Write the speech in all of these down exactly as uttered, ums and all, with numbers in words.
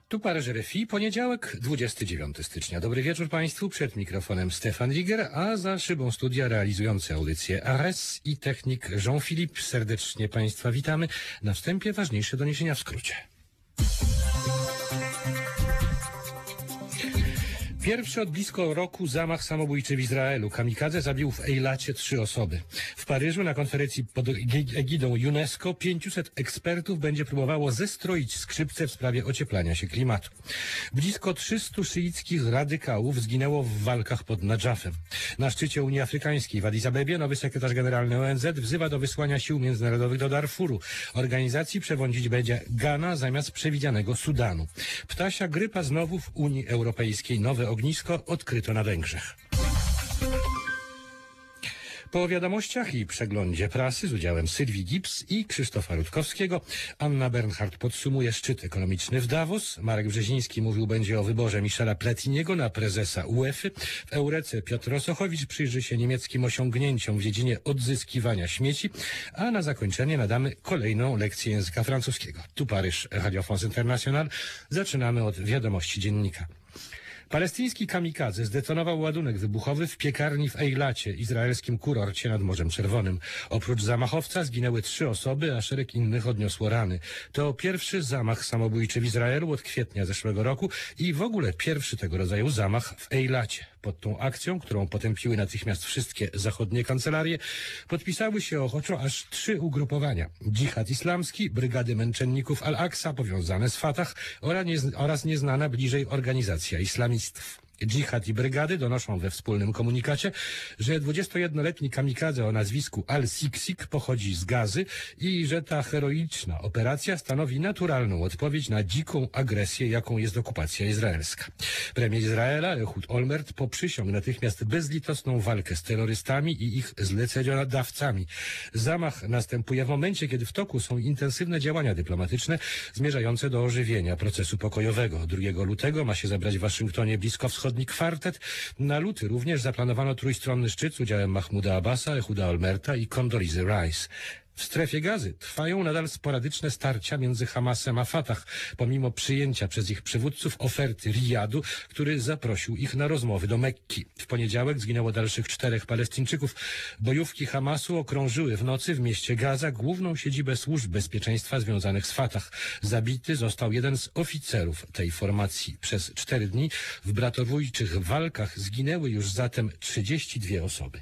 Tu Paryż R F I, poniedziałek, dwudziestego dziewiątego stycznia. Dobry wieczór Państwu, przed mikrofonem Stefan Riger, a za szybą studia realizujący audycję Ares i technik Jean-Philippe. Serdecznie Państwa witamy. Na wstępie ważniejsze doniesienia w skrócie. Pierwszy od blisko roku zamach samobójczy w Izraelu. Kamikadze zabił w Ejlacie trzy osoby. W Paryżu na konferencji pod egidą UNESCO pięciuset ekspertów będzie próbowało zestroić skrzypce w sprawie ocieplania się klimatu. Blisko trzystu szyickich radykałów zginęło w walkach pod Nadżafem. Na szczycie Unii Afrykańskiej w Addis Abebie nowy sekretarz generalny O N Z wzywa do wysłania sił międzynarodowych do Darfuru. Organizacji przewodniczyć będzie Ghana zamiast przewidzianego Sudanu. Ptasia grypa znowu w Unii Europejskiej. Nowe ognisko odkryto na Węgrzech. Po wiadomościach i przeglądzie prasy z udziałem Sylwii Gibbs i Krzysztofa Rutkowskiego Anna Bernhardt podsumuje szczyt ekonomiczny w Davos. Marek Brzeziński mówił będzie o wyborze Michela Platiniego na prezesa UEFA. W Eurece Piotr Rosochowicz przyjrzy się niemieckim osiągnięciom w dziedzinie odzyskiwania śmieci, a na zakończenie nadamy kolejną lekcję języka francuskiego. Tu Paryż, Radio France International. Zaczynamy od wiadomości dziennika. Palestyński kamikadze zdetonował ładunek wybuchowy w piekarni w Ejlacie, izraelskim kurorcie nad Morzem Czerwonym. Oprócz zamachowca zginęły trzy osoby, a szereg innych odniosło rany. To pierwszy zamach samobójczy w Izraelu od kwietnia zeszłego roku i w ogóle pierwszy tego rodzaju zamach w Ejlacie. Pod tą akcją, którą potępiły natychmiast wszystkie zachodnie kancelarie, podpisały się ochoczo aż trzy ugrupowania. Dżihad islamski, brygady męczenników Al-Aqsa powiązane z Fatah oraz nieznana bliżej organizacja islamistów. Dżihad i brygady donoszą we wspólnym komunikacie, że dwudziestojednoletni kamikadze o nazwisku Al-Siksik pochodzi z Gazy i że ta heroiczna operacja stanowi naturalną odpowiedź na dziką agresję, jaką jest okupacja izraelska. Premier Izraela Ehud Olmert poprzysiągł natychmiast bezlitosną walkę z terrorystami i ich zleceniodawcami. Zamach następuje w momencie, kiedy w toku są intensywne działania dyplomatyczne zmierzające do ożywienia procesu pokojowego. drugiego lutego ma się zebrać w Waszyngtonie bliskowschodni kwartet. Na luty również zaplanowano trójstronny szczyt z udziałem Mahmuda Abbasa, Ehuda Olmerta i Condoleezza Rice. W strefie Gazy trwają nadal sporadyczne starcia między Hamasem a Fatah, pomimo przyjęcia przez ich przywódców oferty Riyadu, który zaprosił ich na rozmowy do Mekki. W poniedziałek zginęło dalszych czterech Palestyńczyków. Bojówki Hamasu okrążyły w nocy w mieście Gaza główną siedzibę służb bezpieczeństwa związanych z Fatah. Zabity został jeden z oficerów tej formacji. Przez cztery dni w bratobójczych walkach zginęły już zatem trzydzieści dwie osoby.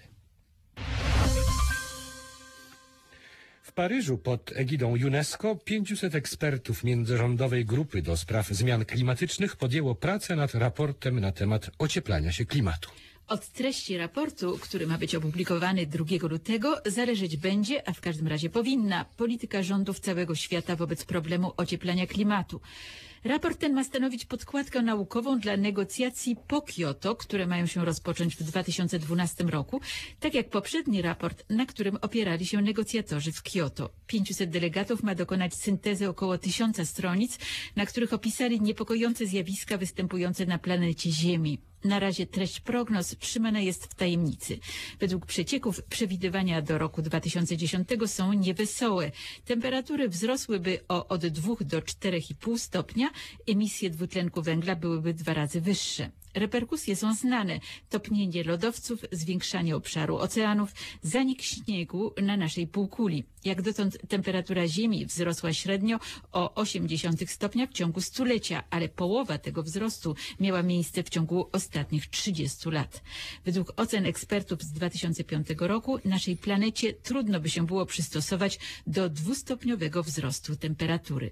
W Paryżu pod egidą UNESCO pięciuset ekspertów międzyrządowej grupy do spraw zmian klimatycznych podjęło pracę nad raportem na temat ocieplania się klimatu. Od treści raportu, który ma być opublikowany drugiego lutego, zależeć będzie, a w każdym razie powinna, polityka rządów całego świata wobec problemu ocieplania klimatu. Raport ten ma stanowić podkładkę naukową dla negocjacji po Kioto, które mają się rozpocząć w dwa tysiące dwunastym roku, tak jak poprzedni raport, na którym opierali się negocjatorzy w Kioto. pięciuset delegatów ma dokonać syntezy około tysiąca stronic, na których opisali niepokojące zjawiska występujące na planecie Ziemi. Na razie treść prognoz trzymana jest w tajemnicy. Według przecieków przewidywania do roku dwa tysiące dziesiątego są niewesołe. Temperatury wzrosłyby o od dwóch do czterech i pół stopnia, emisje dwutlenku węgla byłyby dwa razy wyższe. Reperkusje są znane. Topnienie lodowców, zwiększanie obszaru oceanów, zanik śniegu na naszej półkuli. Jak dotąd temperatura Ziemi wzrosła średnio o osiem dziesiątych stopnia w ciągu stulecia, ale połowa tego wzrostu miała miejsce w ciągu ostatnich trzydziestu lat. Według ocen ekspertów z dwa tysiące piątego roku naszej planecie trudno by się było przystosować do dwustopniowego wzrostu temperatury.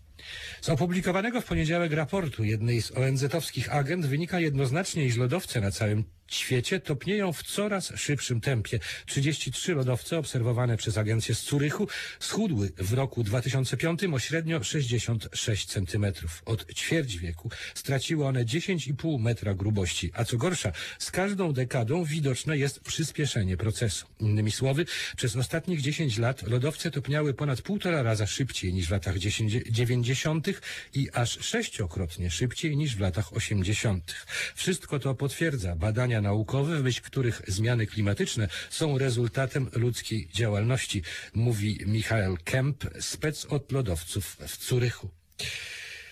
Z opublikowanego w poniedziałek raportu jednej z O N Z-owskich agent wynika jednoznacznie, iż lodowce na całym świecie topnieją w coraz szybszym tempie. trzydzieści trzy lodowce obserwowane przez agencję z Zurychu schudły w roku dwa tysiące piątym o średnio sześćdziesiąt sześć centymetrów. Od ćwierć wieku straciły one dziesięć i pół metra grubości, a co gorsza, z każdą dekadą widoczne jest przyspieszenie procesu. Innymi słowy, przez ostatnich dziesięć lat lodowce topniały ponad półtora raza szybciej niż w latach dziewięćdziesiątych i aż sześciokrotnie szybciej niż w latach osiemdziesiątych. Wszystko to potwierdza badania naukowe, w myśl których zmiany klimatyczne są rezultatem ludzkiej działalności, mówi Michael Kemp, spec od lodowców w Zurychu.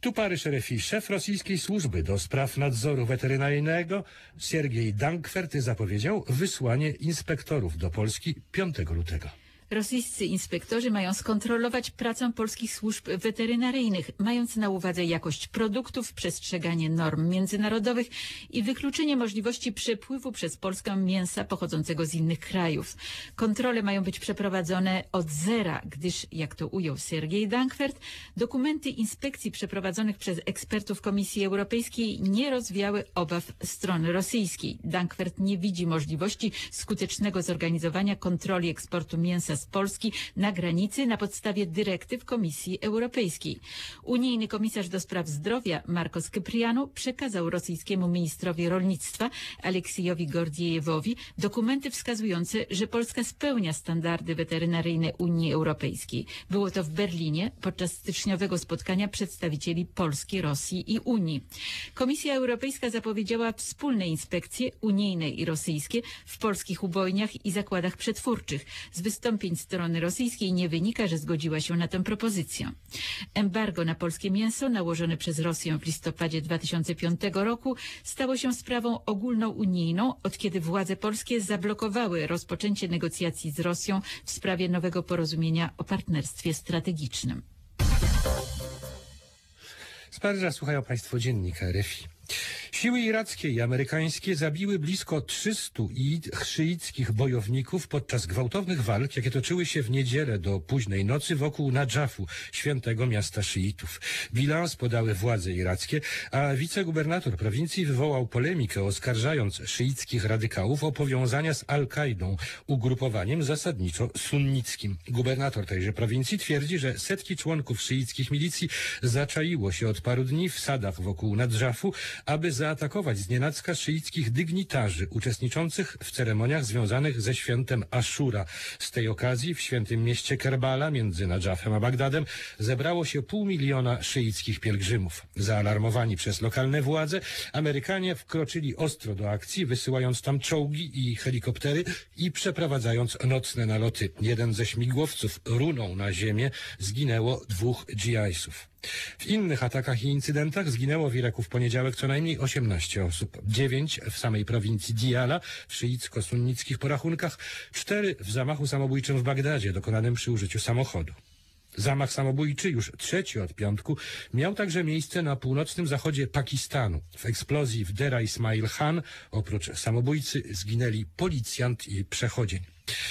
Tu Paryż R F I. Szef rosyjskiej służby do spraw nadzoru weterynaryjnego Siergiej Dankwert zapowiedział wysłanie inspektorów do Polski piątego lutego. Rosyjscy inspektorzy mają skontrolować pracę polskich służb weterynaryjnych, mając na uwadze jakość produktów, przestrzeganie norm międzynarodowych i wykluczenie możliwości przepływu przez Polskę mięsa pochodzącego z innych krajów. Kontrole mają być przeprowadzone od zera, gdyż, jak to ujął Siergiej Dankwert, dokumenty inspekcji przeprowadzonych przez ekspertów Komisji Europejskiej nie rozwiały obaw strony rosyjskiej. Dankwert nie widzi możliwości skutecznego zorganizowania kontroli eksportu mięsa z Polski na granicy na podstawie dyrektyw Komisji Europejskiej. Unijny komisarz do spraw zdrowia Marcos Kyprianou przekazał rosyjskiemu ministrowi rolnictwa Aleksiejowi Gordziejewowi dokumenty wskazujące, że Polska spełnia standardy weterynaryjne Unii Europejskiej. Było to w Berlinie podczas styczniowego spotkania przedstawicieli Polski, Rosji i Unii. Komisja Europejska zapowiedziała wspólne inspekcje unijne i rosyjskie w polskich ubojniach i zakładach przetwórczych. Z wystąpień strony rosyjskiej nie wynika, że zgodziła się na tę propozycję. Embargo na polskie mięso nałożone przez Rosję w listopadzie dwa tysiące piątego roku stało się sprawą ogólnounijną, od kiedy władze polskie zablokowały rozpoczęcie negocjacji z Rosją w sprawie nowego porozumienia o partnerstwie strategicznym. Z Paryża słuchają Państwo dziennika R F I. Siły irackie i amerykańskie zabiły blisko trzystu szyickich bojowników podczas gwałtownych walk, jakie toczyły się w niedzielę do późnej nocy wokół Nadżafu, świętego miasta szyitów. Bilans podały władze irackie, a wicegubernator prowincji wywołał polemikę, oskarżając szyickich radykałów o powiązania z Al-Kaidą, ugrupowaniem zasadniczo sunnickim. Gubernator tejże prowincji twierdzi, że setki członków szyickich milicji zaczaiło się od paru dni w sadach wokół Nadżafu, aby zaatakować znienacka szyickich dygnitarzy uczestniczących w ceremoniach związanych ze świętem Aszura. Z tej okazji w świętym mieście Kerbala między Nadżafem a Bagdadem zebrało się pół miliona szyickich pielgrzymów. Zaalarmowani przez lokalne władze, Amerykanie wkroczyli ostro do akcji, wysyłając tam czołgi i helikoptery i przeprowadzając nocne naloty. Jeden ze śmigłowców runął na ziemię, zginęło dwóch dżihadistów. W innych atakach i incydentach zginęło w Iraku w poniedziałek co najmniej osiemnaście osób. Dziewięć w samej prowincji Diyala, w szyicko-sunnickich porachunkach, cztery w zamachu samobójczym w Bagdadzie, dokonanym przy użyciu samochodu. Zamach samobójczy, już trzeci od piątku, miał także miejsce na północnym zachodzie Pakistanu. W eksplozji w Dera Ismail Khan, oprócz samobójcy, zginęli policjant i przechodzień.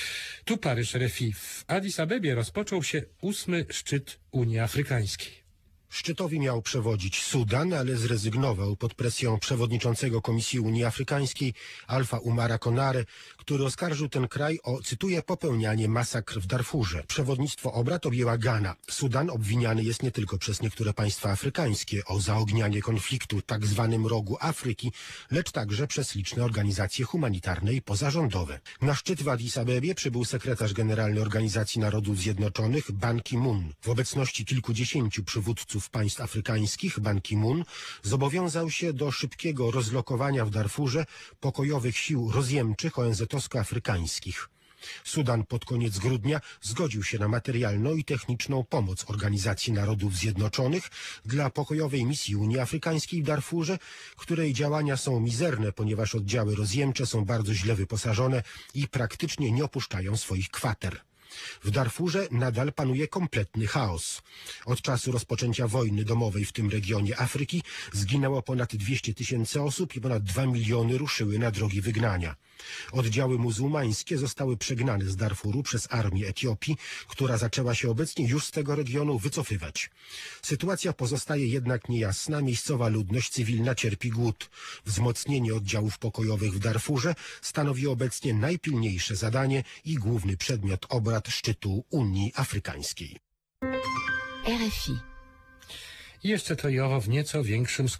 Tu Paryż R F I. W Addis Abebie rozpoczął się ósmy szczyt Unii Afrykańskiej. Szczytowi miał przewodzić Sudan, ale zrezygnował pod presją przewodniczącego Komisji Unii Afrykańskiej Alfa Umara Konare, który oskarżył ten kraj o, cytuję, popełnianie masakr w Darfurze. Przewodnictwo obrad objęła Gana. Sudan obwiniany jest nie tylko przez niektóre państwa afrykańskie o zaognianie konfliktu w tak zwanym rogu Afryki, lecz także przez liczne organizacje humanitarne i pozarządowe. Na szczyt w Addis Abebie przybył sekretarz generalny Organizacji Narodów Zjednoczonych Ban Ki-moon. W obecności kilkudziesięciu przywódców państw afrykańskich Ban Ki-moon zobowiązał się do szybkiego rozlokowania w Darfurze pokojowych sił rozjemczych O N Z-owsko-afrykańskich. Sudan pod koniec grudnia zgodził się na materialną i techniczną pomoc Organizacji Narodów Zjednoczonych dla pokojowej misji Unii Afrykańskiej w Darfurze, której działania są mizerne, ponieważ oddziały rozjemcze są bardzo źle wyposażone i praktycznie nie opuszczają swoich kwater. W Darfurze nadal panuje kompletny chaos. Od czasu rozpoczęcia wojny domowej w tym regionie Afryki zginęło ponad dwieście tysięcy osób i ponad dwa miliony ruszyły na drogi wygnania. Oddziały muzułmańskie zostały przegnane z Darfuru przez armię Etiopii, która zaczęła się obecnie już z tego regionu wycofywać. Sytuacja pozostaje jednak niejasna. Miejscowa ludność cywilna cierpi głód. Wzmocnienie oddziałów pokojowych w Darfurze stanowi obecnie najpilniejsze zadanie i główny przedmiot obrad szczytu Unii Afrykańskiej. R F I. I jeszcze to i owo w nieco większym skrócie.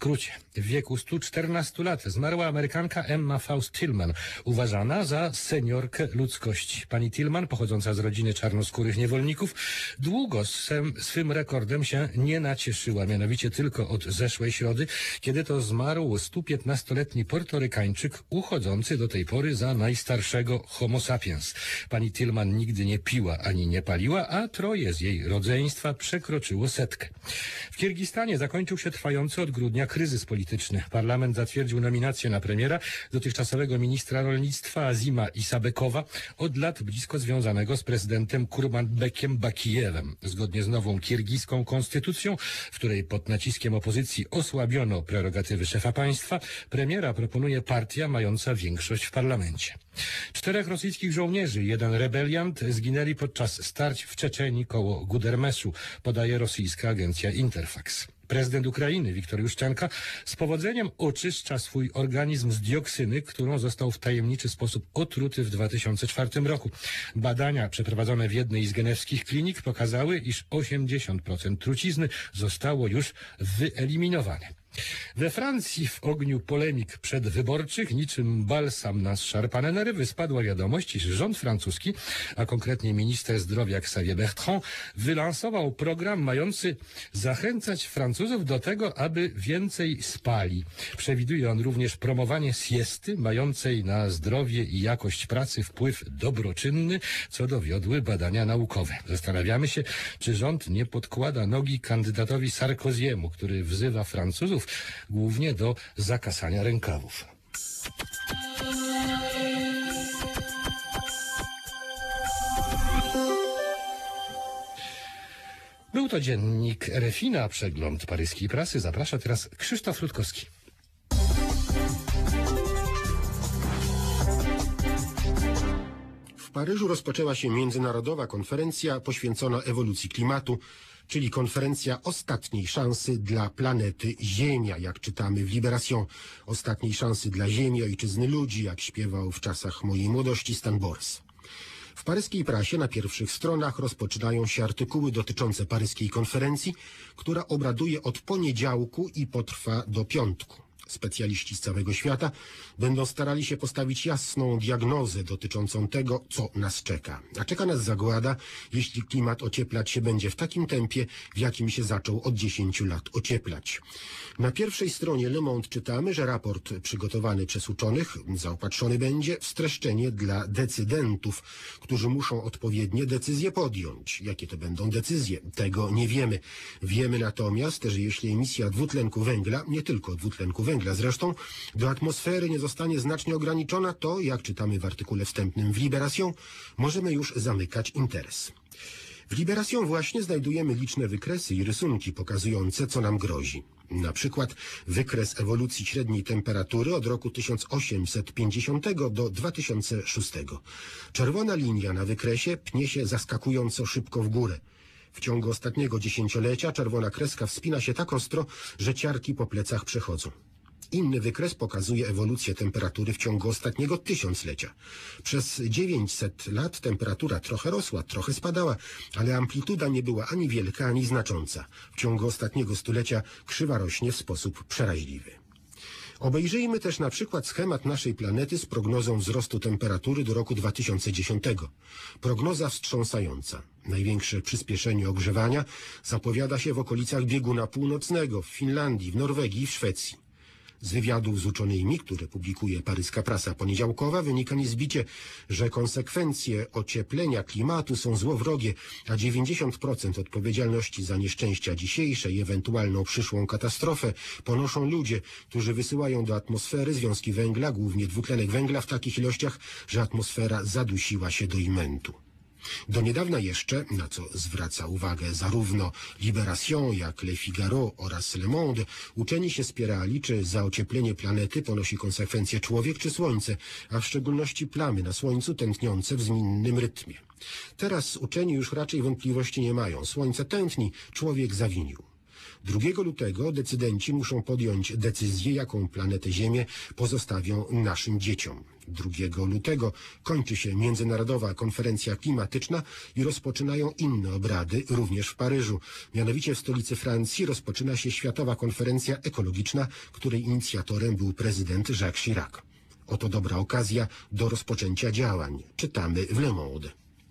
W wieku stu czternastu lat zmarła Amerykanka Emma Faust Tillman, uważana za seniorkę ludzkości. Pani Tillman, pochodząca z rodziny czarnoskórych niewolników, długo swym, swym rekordem się nie nacieszyła, mianowicie tylko od zeszłej środy, kiedy to zmarł stupiętnastoletni Portorykańczyk, uchodzący do tej pory za najstarszego homo sapiens. Pani Tillman nigdy nie piła ani nie paliła, a troje z jej rodzeństwa przekroczyło setkę. W Kirgistanie zakończył się trwający od grudnia kryzys polityczny. Parlament zatwierdził nominację na premiera dotychczasowego ministra rolnictwa Azima Isabekowa, od lat blisko związanego z prezydentem Kurmanbekiem Bakijewem. Zgodnie z nową kirgijską konstytucją, w której pod naciskiem opozycji osłabiono prerogatywy szefa państwa, premiera proponuje partia mająca większość w parlamencie. Czterech rosyjskich żołnierzy, jeden rebeliant, zginęli podczas starć w Czeczenii koło Gudermesu, podaje rosyjska agencja Interfax. Prezydent Ukrainy Wiktor Juszczenka z powodzeniem oczyszcza swój organizm z dioksyny, którą został w tajemniczy sposób otruty w dwa tysiące czwartym roku. Badania przeprowadzone w jednej z genewskich klinik pokazały, iż osiemdziesiąt procent trucizny zostało już wyeliminowane. We Francji w ogniu polemik przedwyborczych niczym balsam na zszarpane nerwy spadła wiadomość, iż rząd francuski, a konkretnie minister zdrowia Xavier Bertrand, wylansował program mający zachęcać Francuzów do tego, aby więcej spali. Przewiduje on również promowanie siesty, mającej na zdrowie i jakość pracy wpływ dobroczynny, co dowiodły badania naukowe. Zastanawiamy się, czy rząd nie podkłada nogi kandydatowi Sarkozy'emu, który wzywa Francuzów głównie do zakasania rękawów. Był to dziennik R F I, na przegląd paryskiej prasy zaprasza teraz Krzysztof Rutkowski. W Paryżu rozpoczęła się międzynarodowa konferencja poświęcona ewolucji klimatu, czyli konferencja ostatniej szansy dla planety Ziemia, jak czytamy w Libération. Ostatniej szansy dla Ziemi, ojczyzny ludzi, jak śpiewał w czasach mojej młodości Stan Bors. W paryskiej prasie na pierwszych stronach rozpoczynają się artykuły dotyczące paryskiej konferencji, która obraduje od poniedziałku i potrwa do piątku. Specjaliści z całego świata będą starali się postawić jasną diagnozę dotyczącą tego, co nas czeka. A czeka nas zagłada, jeśli klimat ocieplać się będzie w takim tempie, w jakim się zaczął od dziesięciu lat ocieplać. Na pierwszej stronie Le Monde czytamy, że raport przygotowany przez uczonych zaopatrzony będzie w streszczenie dla decydentów, którzy muszą odpowiednie decyzje podjąć. Jakie to będą decyzje? Tego nie wiemy. Wiemy natomiast, że jeśli emisja dwutlenku węgla, nie tylko dwutlenku węgla, zresztą, do atmosfery nie zostanie znacznie ograniczona, to, jak czytamy w artykule wstępnym w Libération, możemy już zamykać interes. W Libération właśnie znajdujemy liczne wykresy i rysunki pokazujące, co nam grozi. Na przykład wykres ewolucji średniej temperatury od roku tysiąc osiemset pięćdziesiątego do dwa tysiące szóstego. Czerwona linia na wykresie pnie się zaskakująco szybko w górę. W ciągu ostatniego dziesięciolecia czerwona kreska wspina się tak ostro, że ciarki po plecach przechodzą. Inny wykres pokazuje ewolucję temperatury w ciągu ostatniego tysiąclecia. Przez dziewięćset lat temperatura trochę rosła, trochę spadała, ale amplituda nie była ani wielka, ani znacząca. W ciągu ostatniego stulecia krzywa rośnie w sposób przeraźliwy. Obejrzyjmy też na przykład schemat naszej planety z prognozą wzrostu temperatury do roku dwa tysiące dziesiątego. Prognoza wstrząsająca. Największe przyspieszenie ogrzewania zapowiada się w okolicach bieguna północnego, w Finlandii, w Norwegii i w Szwecji. Z wywiadów z uczonymi, które publikuje paryska prasa poniedziałkowa, wynika niezbicie, że konsekwencje ocieplenia klimatu są złowrogie, a dziewięćdziesiąt procent odpowiedzialności za nieszczęścia dzisiejsze i ewentualną przyszłą katastrofę ponoszą ludzie, którzy wysyłają do atmosfery związki węgla, głównie dwutlenek węgla w takich ilościach, że atmosfera zadusiła się do imentu. Do niedawna jeszcze, na co zwraca uwagę zarówno Libération, jak Le Figaro oraz Le Monde, uczeni się spierali, czy za ocieplenie planety ponosi konsekwencje człowiek czy Słońce, a w szczególności plamy na Słońcu tętniące w zmiennym rytmie. Teraz uczeni już raczej wątpliwości nie mają. Słońce tętni, człowiek zawinił. drugiego lutego decydenci muszą podjąć decyzję, jaką planetę Ziemię pozostawią naszym dzieciom. drugiego lutego kończy się Międzynarodowa Konferencja Klimatyczna i rozpoczynają inne obrady, również w Paryżu. Mianowicie w stolicy Francji rozpoczyna się Światowa Konferencja Ekologiczna, której inicjatorem był prezydent Jacques Chirac. Oto dobra okazja do rozpoczęcia działań. Czytamy w Le Monde.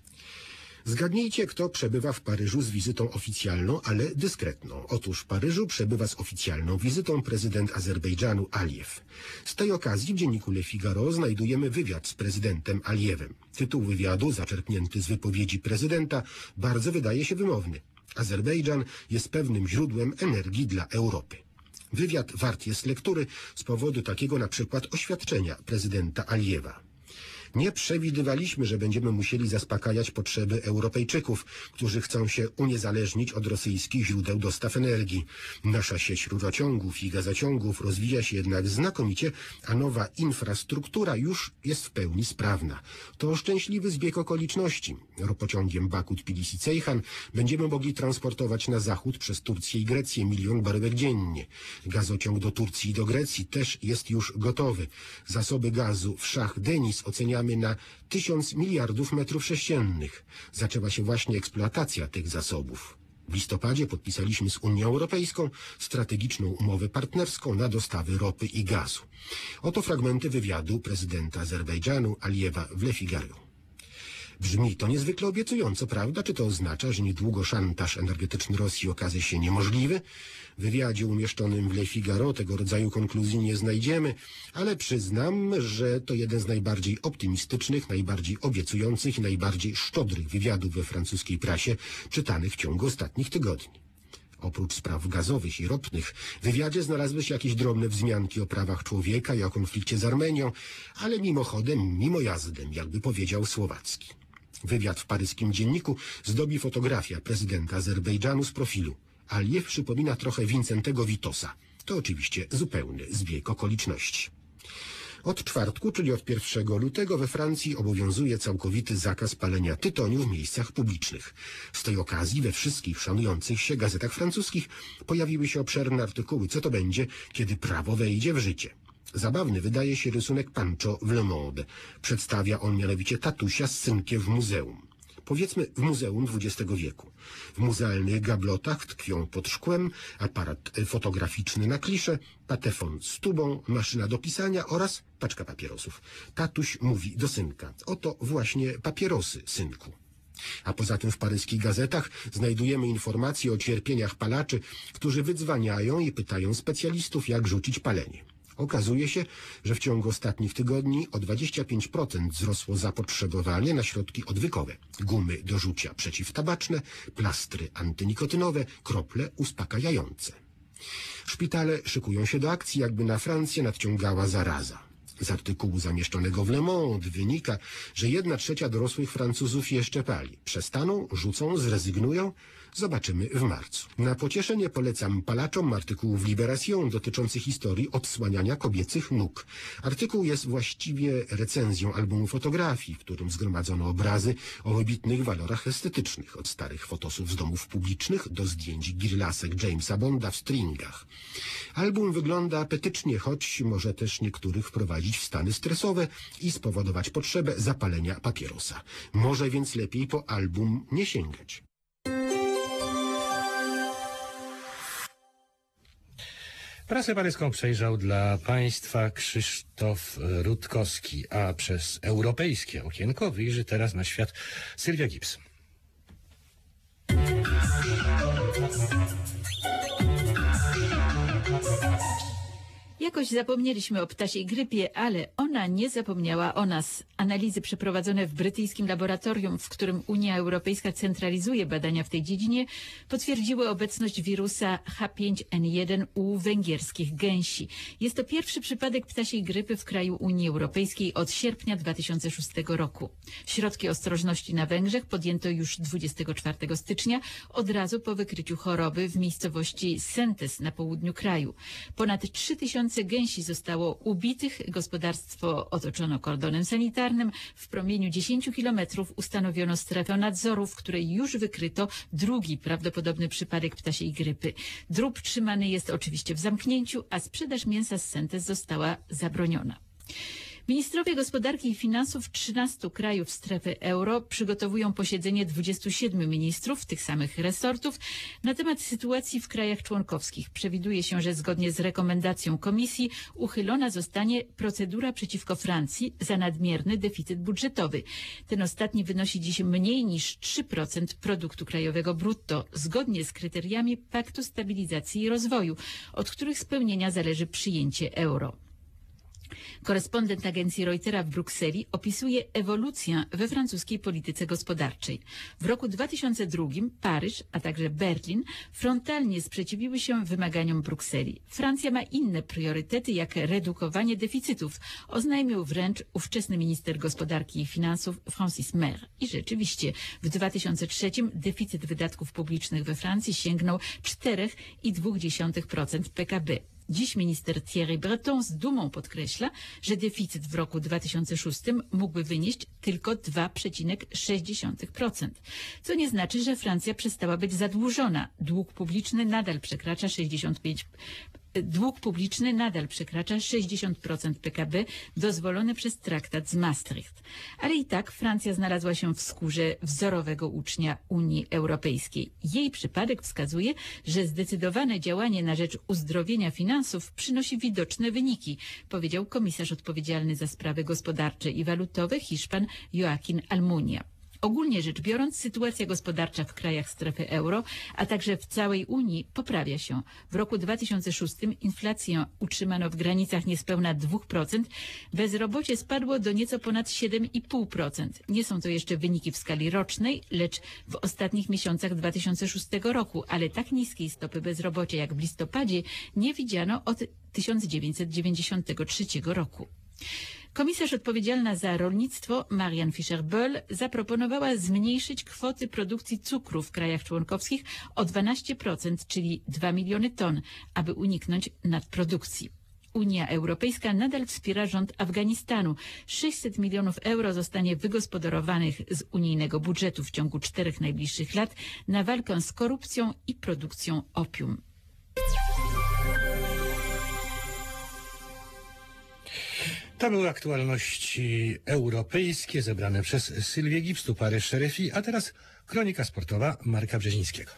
Zgadnijcie, kto przebywa w Paryżu z wizytą oficjalną, ale dyskretną. Otóż w Paryżu przebywa z oficjalną wizytą prezydent Azerbejdżanu Alijew. Z tej okazji w dzienniku Le Figaro znajdujemy wywiad z prezydentem Alijewem. Tytuł wywiadu, zaczerpnięty z wypowiedzi prezydenta, bardzo wydaje się wymowny. Azerbejdżan jest pewnym źródłem energii dla Europy. Wywiad wart jest lektury z powodu takiego na przykład oświadczenia prezydenta Alijewa. Nie przewidywaliśmy, że będziemy musieli zaspokajać potrzeby Europejczyków, którzy chcą się uniezależnić od rosyjskich źródeł dostaw energii. Nasza sieć rurociągów i gazociągów rozwija się jednak znakomicie, a nowa infrastruktura już jest w pełni sprawna. To szczęśliwy zbieg okoliczności. Ropociągiem Baku-Tbilisi-Ceyhan będziemy mogli transportować na zachód przez Turcję i Grecję milion baryłek dziennie. Gazociąg do Turcji i do Grecji też jest już gotowy. Zasoby gazu w Szach Denis oceniamy na tysiąc miliardów metrów sześciennych. Zaczęła się właśnie eksploatacja tych zasobów. W listopadzie podpisaliśmy z Unią Europejską strategiczną umowę partnerską na dostawy ropy i gazu. Oto fragmenty wywiadu prezydenta Azerbejdżanu Alijewa w Le Figaro. Brzmi to niezwykle obiecująco, prawda? Czy to oznacza, że niedługo szantaż energetyczny Rosji okaże się niemożliwy? W wywiadzie umieszczonym w Le Figaro tego rodzaju konkluzji nie znajdziemy, ale przyznam, że to jeden z najbardziej optymistycznych, najbardziej obiecujących i najbardziej szczodrych wywiadów we francuskiej prasie czytanych w ciągu ostatnich tygodni. Oprócz spraw gazowych i ropnych, w wywiadzie znalazły się jakieś drobne wzmianki o prawach człowieka i o konflikcie z Armenią, ale mimochodem, mimojazdem, jakby powiedział Słowacki. Wywiad w paryskim dzienniku zdobi fotografia prezydenta Azerbejdżanu z profilu. Alijew przypomina trochę Wincentego Witosa. To oczywiście zupełny zbieg okoliczności. Od czwartku, czyli od pierwszego lutego we Francji obowiązuje całkowity zakaz palenia tytoniu w miejscach publicznych. Z tej okazji we wszystkich szanujących się gazetach francuskich pojawiły się obszerne artykuły, co to będzie, kiedy prawo wejdzie w życie. Zabawny wydaje się rysunek Pancho w Le Monde. Przedstawia on mianowicie tatusia z synkiem w muzeum. Powiedzmy w muzeum dwudziestego wieku. W muzealnych gablotach tkwią pod szkłem aparat fotograficzny na kliszę, patefon z tubą, maszyna do pisania oraz paczka papierosów. Tatuś mówi do synka: oto właśnie papierosy, synku. A poza tym w paryskich gazetach znajdujemy informacje o cierpieniach palaczy, którzy wydzwaniają i pytają specjalistów, jak rzucić palenie. Okazuje się, że w ciągu ostatnich tygodni o dwadzieścia pięć procent wzrosło zapotrzebowanie na środki odwykowe, gumy do rzucia przeciwtabaczne, plastry antynikotynowe, krople uspokajające. Szpitale szykują się do akcji, jakby na Francję nadciągała zaraza. Z artykułu zamieszczonego w Le Monde wynika, że jedna trzecia dorosłych Francuzów jeszcze pali. Przestaną, rzucą, zrezygnują? Zobaczymy w marcu. Na pocieszenie polecam palaczom artykuł w Libération dotyczący historii odsłaniania kobiecych nóg. Artykuł jest właściwie recenzją albumu fotografii, w którym zgromadzono obrazy o wybitnych walorach estetycznych, od starych fotosów z domów publicznych do zdjęć girlasek Jamesa Bonda w stringach. Album wygląda apetycznie, choć może też niektórych wprowadzić w stany stresowe i spowodować potrzebę zapalenia papierosa. Może więc lepiej po album nie sięgać. Prasę paryską przejrzał dla Państwa Krzysztof Rutkowski, a przez europejskie okienko wyjrzy teraz na świat Sylwia Gibbs. Jakoś zapomnieliśmy o ptasiej grypie, ale ona nie zapomniała o nas. Analizy przeprowadzone w brytyjskim laboratorium, w którym Unia Europejska centralizuje badania w tej dziedzinie, potwierdziły obecność wirusa H pięć N jeden u węgierskich gęsi. Jest to pierwszy przypadek ptasiej grypy w kraju Unii Europejskiej od sierpnia dwa tysiące szóstego roku. Środki ostrożności na Węgrzech podjęto już dwudziestego czwartego stycznia, od razu po wykryciu choroby w miejscowości Sentes na południu kraju. Ponad trzy tysiące tysiące gęsi zostało ubitych, gospodarstwo otoczono kordonem sanitarnym, w promieniu dziesięciu kilometrów ustanowiono strefę nadzoru, w której już wykryto drugi prawdopodobny przypadek ptasiej grypy. Drób trzymany jest oczywiście w zamknięciu, a sprzedaż mięsa z Sentes została zabroniona. Ministrowie gospodarki i finansów trzynastu krajów strefy euro przygotowują posiedzenie dwudziestu siedmiu ministrów tych samych resortów na temat sytuacji w krajach członkowskich. Przewiduje się, że zgodnie z rekomendacją Komisji uchylona zostanie procedura przeciwko Francji za nadmierny deficyt budżetowy. Ten ostatni wynosi dziś mniej niż trzy procent produktu krajowego brutto, zgodnie z kryteriami Paktu Stabilizacji i Rozwoju, od których spełnienia zależy przyjęcie euro. Korespondent agencji Reutera w Brukseli opisuje ewolucję we francuskiej polityce gospodarczej. W roku dwa tysiące drugim Paryż, a także Berlin frontalnie sprzeciwiły się wymaganiom Brukseli. Francja ma inne priorytety, jak redukowanie deficytów, oznajmił wręcz ówczesny minister gospodarki i finansów Francis Mer. I rzeczywiście w dwa tysiące trzecim deficyt wydatków publicznych we Francji sięgnął cztery przecinek dwa procent P K B. Dziś minister Thierry Breton z dumą podkreśla, że deficyt w roku dwa tysiące szóstym mógłby wynieść tylko dwa przecinek sześć procent, co nie znaczy, że Francja przestała być zadłużona. Dług publiczny nadal przekracza sześćdziesiąt pięć Dług publiczny nadal przekracza sześćdziesiąt procent P K B dozwolony przez traktat z Maastricht. Ale i tak Francja znalazła się w skórze wzorowego ucznia Unii Europejskiej. Jej przypadek wskazuje, że zdecydowane działanie na rzecz uzdrowienia finansów przynosi widoczne wyniki, powiedział komisarz odpowiedzialny za sprawy gospodarcze i walutowe Hiszpan Joaquín Almunia. Ogólnie rzecz biorąc, sytuacja gospodarcza w krajach strefy euro, a także w całej Unii poprawia się. W roku dwa tysiące szóstym inflację utrzymano w granicach niespełna dwóch procent, bezrobocie spadło do nieco ponad siedem i pół procent. Nie są to jeszcze wyniki w skali rocznej, lecz w ostatnich miesiącach dwa tysiące szóstego roku, ale tak niskiej stopy bezrobocia jak w listopadzie nie widziano od tysiąc dziewięćset dziewięćdziesiątego trzeciego roku. Komisarz odpowiedzialna za rolnictwo Marianne Fischer-Boel zaproponowała zmniejszyć kwoty produkcji cukru w krajach członkowskich o dwanaście procent, czyli dwa miliony ton, aby uniknąć nadprodukcji. Unia Europejska nadal wspiera rząd Afganistanu. sześćset milionów euro zostanie wygospodarowanych z unijnego budżetu w ciągu czterech najbliższych lat na walkę z korupcją i produkcją opium. To były aktualności europejskie zebrane przez Sylwię Gips, tu Paryż Szerefi, a teraz kronika sportowa Marka Brzezińskiego.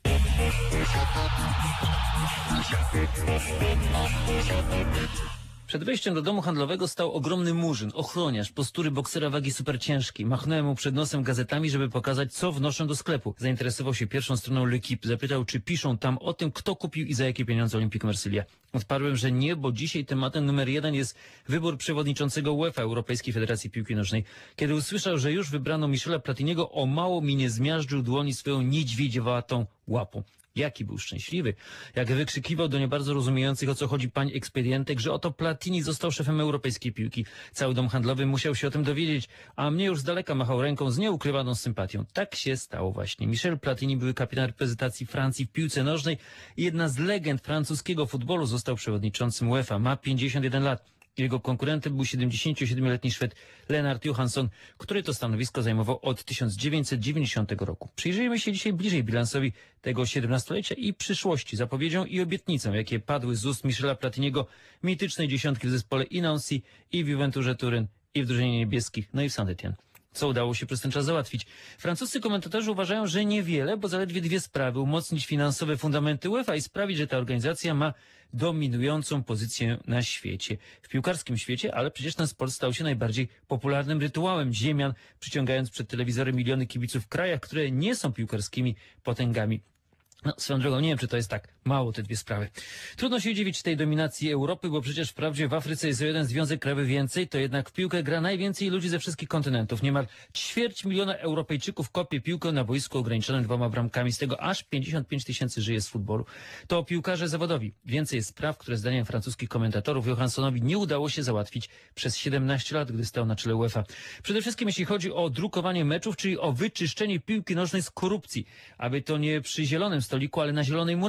Przed wejściem do domu handlowego stał ogromny murzyn, ochroniarz, postury boksera wagi superciężkiej. Machnąłem mu przed nosem gazetami, żeby pokazać, co wnoszę do sklepu. Zainteresował się pierwszą stroną L'Equipe. Zapytał, czy piszą tam o tym, kto kupił i za jakie pieniądze Olympique Marsylia. Odparłem, że nie, bo dzisiaj tematem numer jeden jest wybór przewodniczącego UEFA, Europejskiej Federacji Piłki Nożnej. Kiedy usłyszał, że już wybrano Michela Platiniego, o mało mi nie zmiażdżył dłoni swoją niedźwiedziowatą łapą. Jaki był szczęśliwy, jak wykrzykiwał do nie bardzo rozumiejących, o co chodzi pań ekspedientek, że oto Platini został szefem europejskiej piłki. Cały dom handlowy musiał się o tym dowiedzieć, a mnie już z daleka machał ręką z nieukrywaną sympatią. Tak się stało właśnie. Michel Platini, były kapitan reprezentacji Francji w piłce nożnej i jedna z legend francuskiego futbolu, został przewodniczącym UEFA. Ma pięćdziesiąt jeden lat. Jego konkurentem był siedemdziesięciosiedmioletni Szwed Lennart Johansson, który to stanowisko zajmował od tysiąc dziewięćset dziewięćdziesiątego roku. Przyjrzyjmy się dzisiaj bliżej bilansowi tego siedemnastolecia i przyszłości, zapowiedzią i obietnicą, jakie padły z ust Michela Platiniego, mitycznej dziesiątki w zespole i Nancy, i w Juventurze Turyn, i w drużynie niebieskich, no i w Saint-Étienne. Co udało się przez ten czas załatwić? Francuscy komentatorzy uważają, że niewiele, bo zaledwie dwie sprawy: umocnić finansowe fundamenty UEFA i sprawić, że ta organizacja ma dominującą pozycję na świecie. W piłkarskim świecie, ale przecież ten sport stał się najbardziej popularnym rytuałem ziemian, przyciągając przed telewizory miliony kibiców w krajach, które nie są piłkarskimi potęgami. No, swoją drogą, nie wiem, czy to jest tak mało, te dwie sprawy. Trudno się dziwić tej dominacji Europy, bo przecież wprawdzie w Afryce jest o jeden związek krajowy więcej, to jednak w piłkę gra najwięcej ludzi ze wszystkich kontynentów. Niemal ćwierć miliona Europejczyków kopie piłkę na boisku ograniczonym dwoma bramkami, z tego aż pięćdziesiąt pięć tysięcy żyje z futbolu. To piłkarze zawodowi. Więcej jest spraw, które zdaniem francuskich komentatorów Johanssonowi nie udało się załatwić przez siedemnaście lat, gdy stał na czele UEFA. Przede wszystkim jeśli chodzi o drukowanie meczów, czyli o wyczyszczenie piłki nożnej z korupcji, aby to nie przy zielonym stoliku, ale na zielonej murawie padały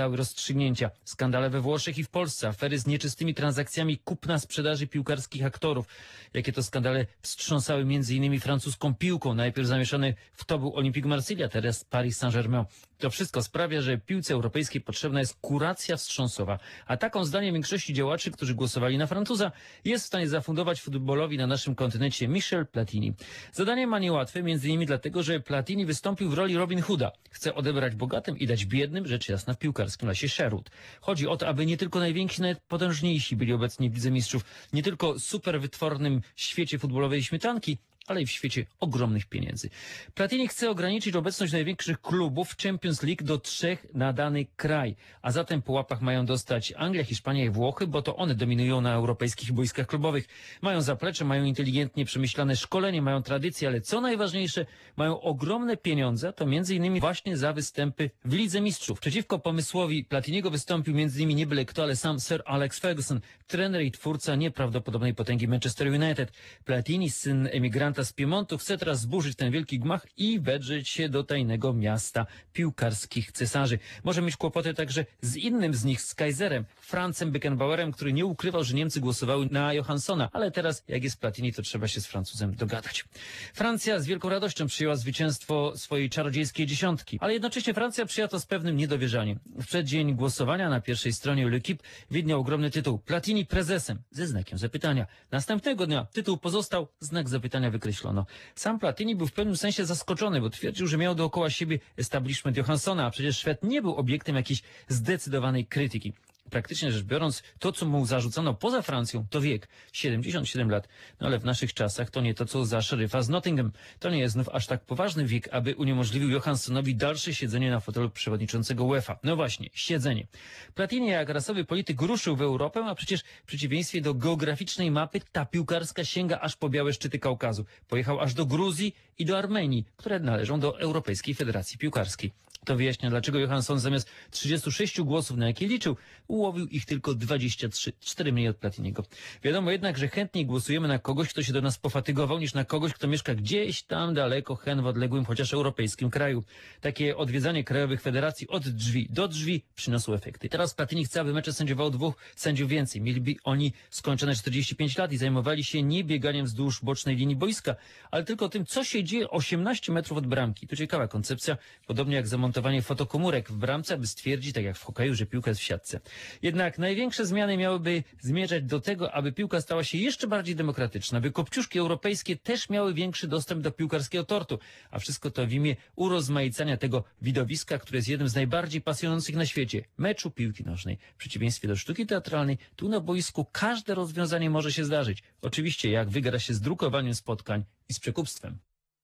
dały rozstrzygnięcia. Skandale we Włoszech i w Polsce, afery z nieczystymi transakcjami kupna sprzedaży piłkarskich aktorów. Jakie to skandale wstrząsały między innymi francuską piłką. Najpierw zamieszany w to był Olympique Marsylia, teraz Paris Saint-Germain. To wszystko sprawia, że piłce europejskiej potrzebna jest kuracja wstrząsowa. A taką zdaniem większości działaczy, którzy głosowali na Francuza, jest w stanie zafundować futbolowi na naszym kontynencie Michel Platini. Zadanie ma niełatwe, między innymi dlatego, że Platini wystąpił w roli Robin Hooda. Chce odebrać bogatym i dać biednym, rzecz jasna, w piłkarskim lesie Sherwood. Chodzi o to, aby nie tylko najwięksi, nawet potężniejsi byli obecni w Lidze Mistrzów, nie tylko super wytwornym świecie futbolowej śmietanki, ale i w świecie ogromnych pieniędzy. Platini chce ograniczyć obecność największych klubów w Champions League do trzech na dany kraj, a zatem po łapach mają dostać Anglia, Hiszpania i Włochy, bo to one dominują na europejskich boiskach klubowych. Mają zaplecze, mają inteligentnie przemyślane szkolenie, mają tradycję, ale co najważniejsze, mają ogromne pieniądze, to między innymi właśnie za występy w Lidze Mistrzów. Przeciwko pomysłowi Platiniego wystąpił między innymi nie byle kto, ale sam Sir Alex Ferguson, trener i twórca nieprawdopodobnej potęgi Manchester United. Platini, syn emigranta z Piemontu, chce teraz zburzyć ten wielki gmach i wedrzeć się do tajnego miasta piłkarskich cesarzy. Może mieć kłopoty także z innym z nich, z Kaiserem, Francem Beckenbauerem, który nie ukrywał, że Niemcy głosowały na Johanssona, ale teraz, jak jest Platini, to trzeba się z Francuzem dogadać. Francja z wielką radością przyjęła zwycięstwo swojej czarodziejskiej dziesiątki, ale jednocześnie Francja przyjęła to z pewnym niedowierzaniem. W przeddzień głosowania na pierwszej stronie L'Équipe widniał ogromny tytuł Platini prezesem, ze znakiem zapytania. Następnego dnia tytuł pozostał, znak zapytania wykreślono. Sam Platini był w pewnym sensie zaskoczony, bo twierdził, że miał dookoła siebie establishment Johanssona, a przecież Szwed nie był obiektem jakiejś zdecydowanej krytyki. Praktycznie rzecz biorąc, to co mu zarzucano poza Francją, to wiek, siedemdziesiąt siedem lat. No ale w naszych czasach to nie to co za szeryfa z Nottingham. To nie jest znów aż tak poważny wiek, aby uniemożliwił Johanssonowi dalsze siedzenie na fotelu przewodniczącego UEFA. No właśnie, siedzenie. Platini jak rasowy polityk ruszył w Europę, a przecież w przeciwieństwie do geograficznej mapy ta piłkarska sięga aż po białe szczyty Kaukazu. Pojechał aż do Gruzji i do Armenii, które należą do Europejskiej Federacji Piłkarskiej. To wyjaśnia, dlaczego Johansson zamiast trzydziestu sześciu głosów, na jakie liczył, ułowił ich tylko dwadzieścia trzy, cztery mniej od Platiniego. Wiadomo jednak, że chętniej głosujemy na kogoś, kto się do nas pofatygował, niż na kogoś, kto mieszka gdzieś tam daleko, hen w odległym, chociaż europejskim kraju. Takie odwiedzanie krajowych federacji od drzwi do drzwi przyniosło efekty. Teraz Platini chce, aby mecze sędziowało dwóch sędziów więcej. Mieliby oni skończone czterdzieści pięć lat i zajmowali się nie bieganiem wzdłuż bocznej linii boiska, ale tylko tym, co się dzieje osiemnaście metrów od bramki. To ciekawa koncepcja, podobnie jak zamontowanie montowanie fotokomórek w bramce, aby stwierdzić, tak jak w hokeju, że piłka jest w siatce. Jednak największe zmiany miałyby zmierzać do tego, aby piłka stała się jeszcze bardziej demokratyczna, by kopciuszki europejskie też miały większy dostęp do piłkarskiego tortu, a wszystko to w imię urozmaicania tego widowiska, które jest jednym z najbardziej pasjonujących na świecie, meczu piłki nożnej. W przeciwieństwie do sztuki teatralnej, tu na boisku każde rozwiązanie może się zdarzyć. Oczywiście jak wygra się z drukowaniem spotkań i z przekupstwem.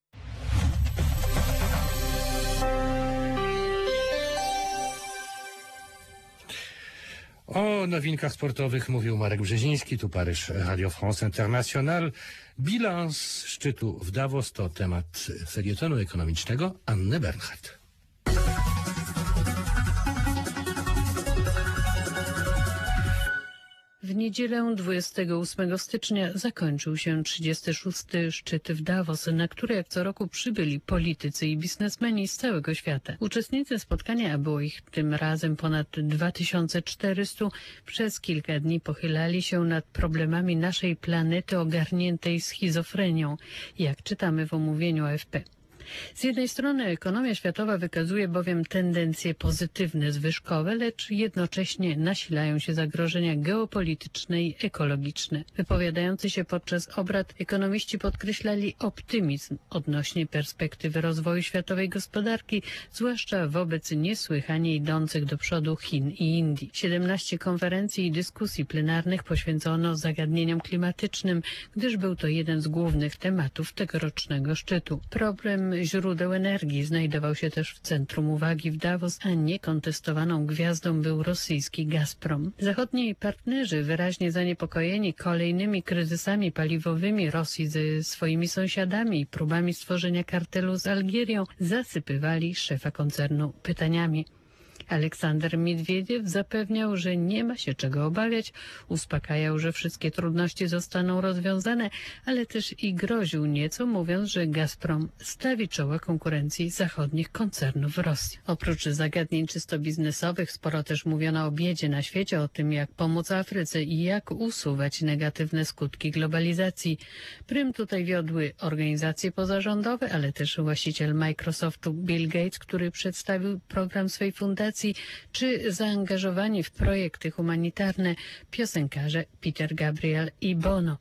O nowinkach sportowych mówił Marek Brzeziński, tu Paryż, Radio France International. Bilans szczytu w Davos to temat felietonu ekonomicznego Anny Bernhardt. W niedzielę dwudziestego ósmego stycznia zakończył się trzydziesty szósty szczyt w Davos, na który jak co roku przybyli politycy i biznesmeni z całego świata. Uczestnicy spotkania, a było ich tym razem ponad dwa tysiące czterysta, przez kilka dni pochylali się nad problemami naszej planety ogarniętej schizofrenią, jak czytamy w omówieniu A F P. Z jednej strony ekonomia światowa wykazuje bowiem tendencje pozytywne, zwyżkowe, lecz jednocześnie nasilają się zagrożenia geopolityczne i ekologiczne. Wypowiadający się podczas obrad ekonomiści podkreślali optymizm odnośnie perspektywy rozwoju światowej gospodarki, zwłaszcza wobec niesłychanie idących do przodu Chin i Indii. siedemnaście konferencji i dyskusji plenarnych poświęcono zagadnieniom klimatycznym, gdyż był to jeden z głównych tematów tegorocznego szczytu. Problem źródeł energii znajdował się też w centrum uwagi w Davos, a niekontestowaną gwiazdą był rosyjski Gazprom. Zachodni partnerzy, wyraźnie zaniepokojeni kolejnymi kryzysami paliwowymi Rosji ze swoimi sąsiadami i próbami stworzenia kartelu z Algierią, zasypywali szefa koncernu pytaniami. Aleksander Miedwiediew zapewniał, że nie ma się czego obawiać, uspokajał, że wszystkie trudności zostaną rozwiązane, ale też i groził nieco, mówiąc, że Gazprom stawi czoła konkurencji zachodnich koncernów w Rosji. Oprócz zagadnień czysto biznesowych sporo też mówiono o biedzie na świecie, o tym jak pomóc Afryce i jak usuwać negatywne skutki globalizacji. Prym tutaj wiodły organizacje pozarządowe, ale też właściciel Microsoftu Bill Gates, który przedstawił program swej fundacji, czy zaangażowani w projekty humanitarne piosenkarze Peter Gabriel i Bono.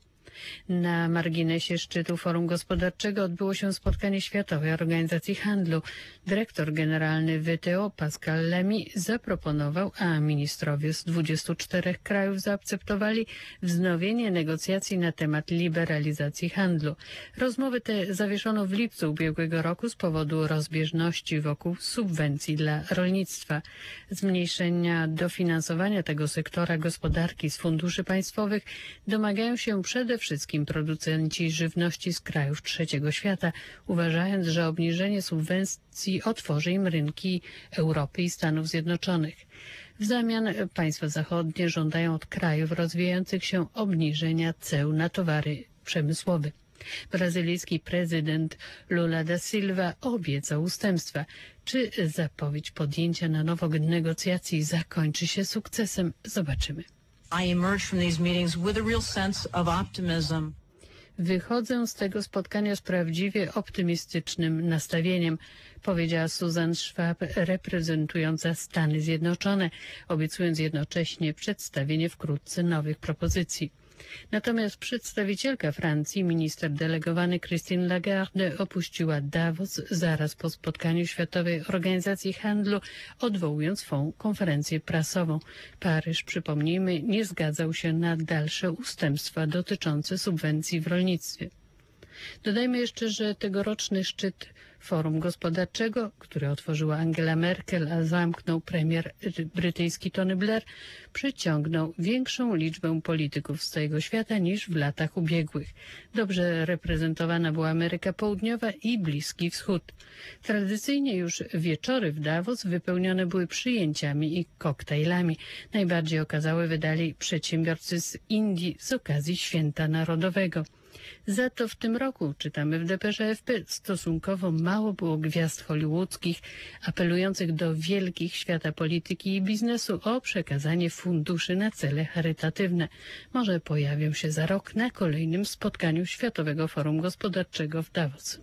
Na marginesie szczytu Forum Gospodarczego odbyło się spotkanie Światowej Organizacji Handlu. Dyrektor generalny W T O Pascal Lamy zaproponował, a ministrowie z dwudziestu czterech krajów zaakceptowali wznowienie negocjacji na temat liberalizacji handlu. Rozmowy te zawieszono w lipcu ubiegłego roku z powodu rozbieżności wokół subwencji dla rolnictwa. Zmniejszenia dofinansowania tego sektora gospodarki z funduszy państwowych domagają się przede wszystkim wszystkim producenci żywności z krajów trzeciego świata, uważając, że obniżenie subwencji otworzy im rynki Europy i Stanów Zjednoczonych. W zamian państwa zachodnie żądają od krajów rozwijających się obniżenia ceł na towary przemysłowe. Brazylijski prezydent Lula da Silva obiecał ustępstwa. Czy zapowiedź podjęcia na nowo negocjacji zakończy się sukcesem? Zobaczymy. I emerge from these meetings with a real sense of optimism. Wychodzę z tego spotkania z prawdziwie optymistycznym nastawieniem, powiedziała Susan Schwab, reprezentująca Stany Zjednoczone, obiecując jednocześnie przedstawienie wkrótce nowych propozycji. Natomiast przedstawicielka Francji, minister delegowany Christine Lagarde, opuściła Davos zaraz po spotkaniu Światowej Organizacji Handlu, odwołując swą konferencję prasową. Paryż, przypomnijmy, nie zgadzał się na dalsze ustępstwa dotyczące subwencji w rolnictwie. Dodajmy jeszcze, że tegoroczny szczyt Forum Gospodarczego, który otworzyła Angela Merkel, a zamknął premier brytyjski Tony Blair, przyciągnął większą liczbę polityków z całego świata niż w latach ubiegłych. Dobrze reprezentowana była Ameryka Południowa i Bliski Wschód. Tradycyjnie już wieczory w Davos wypełnione były przyjęciami i koktajlami. Najbardziej okazały wydali przedsiębiorcy z Indii z okazji Święta Narodowego. Za to w tym roku, czytamy w depesze A F P, stosunkowo mało było gwiazd hollywoodzkich apelujących do wielkich świata polityki i biznesu o przekazanie funduszy na cele charytatywne. Może pojawią się za rok na kolejnym spotkaniu Światowego Forum Gospodarczego w Davos.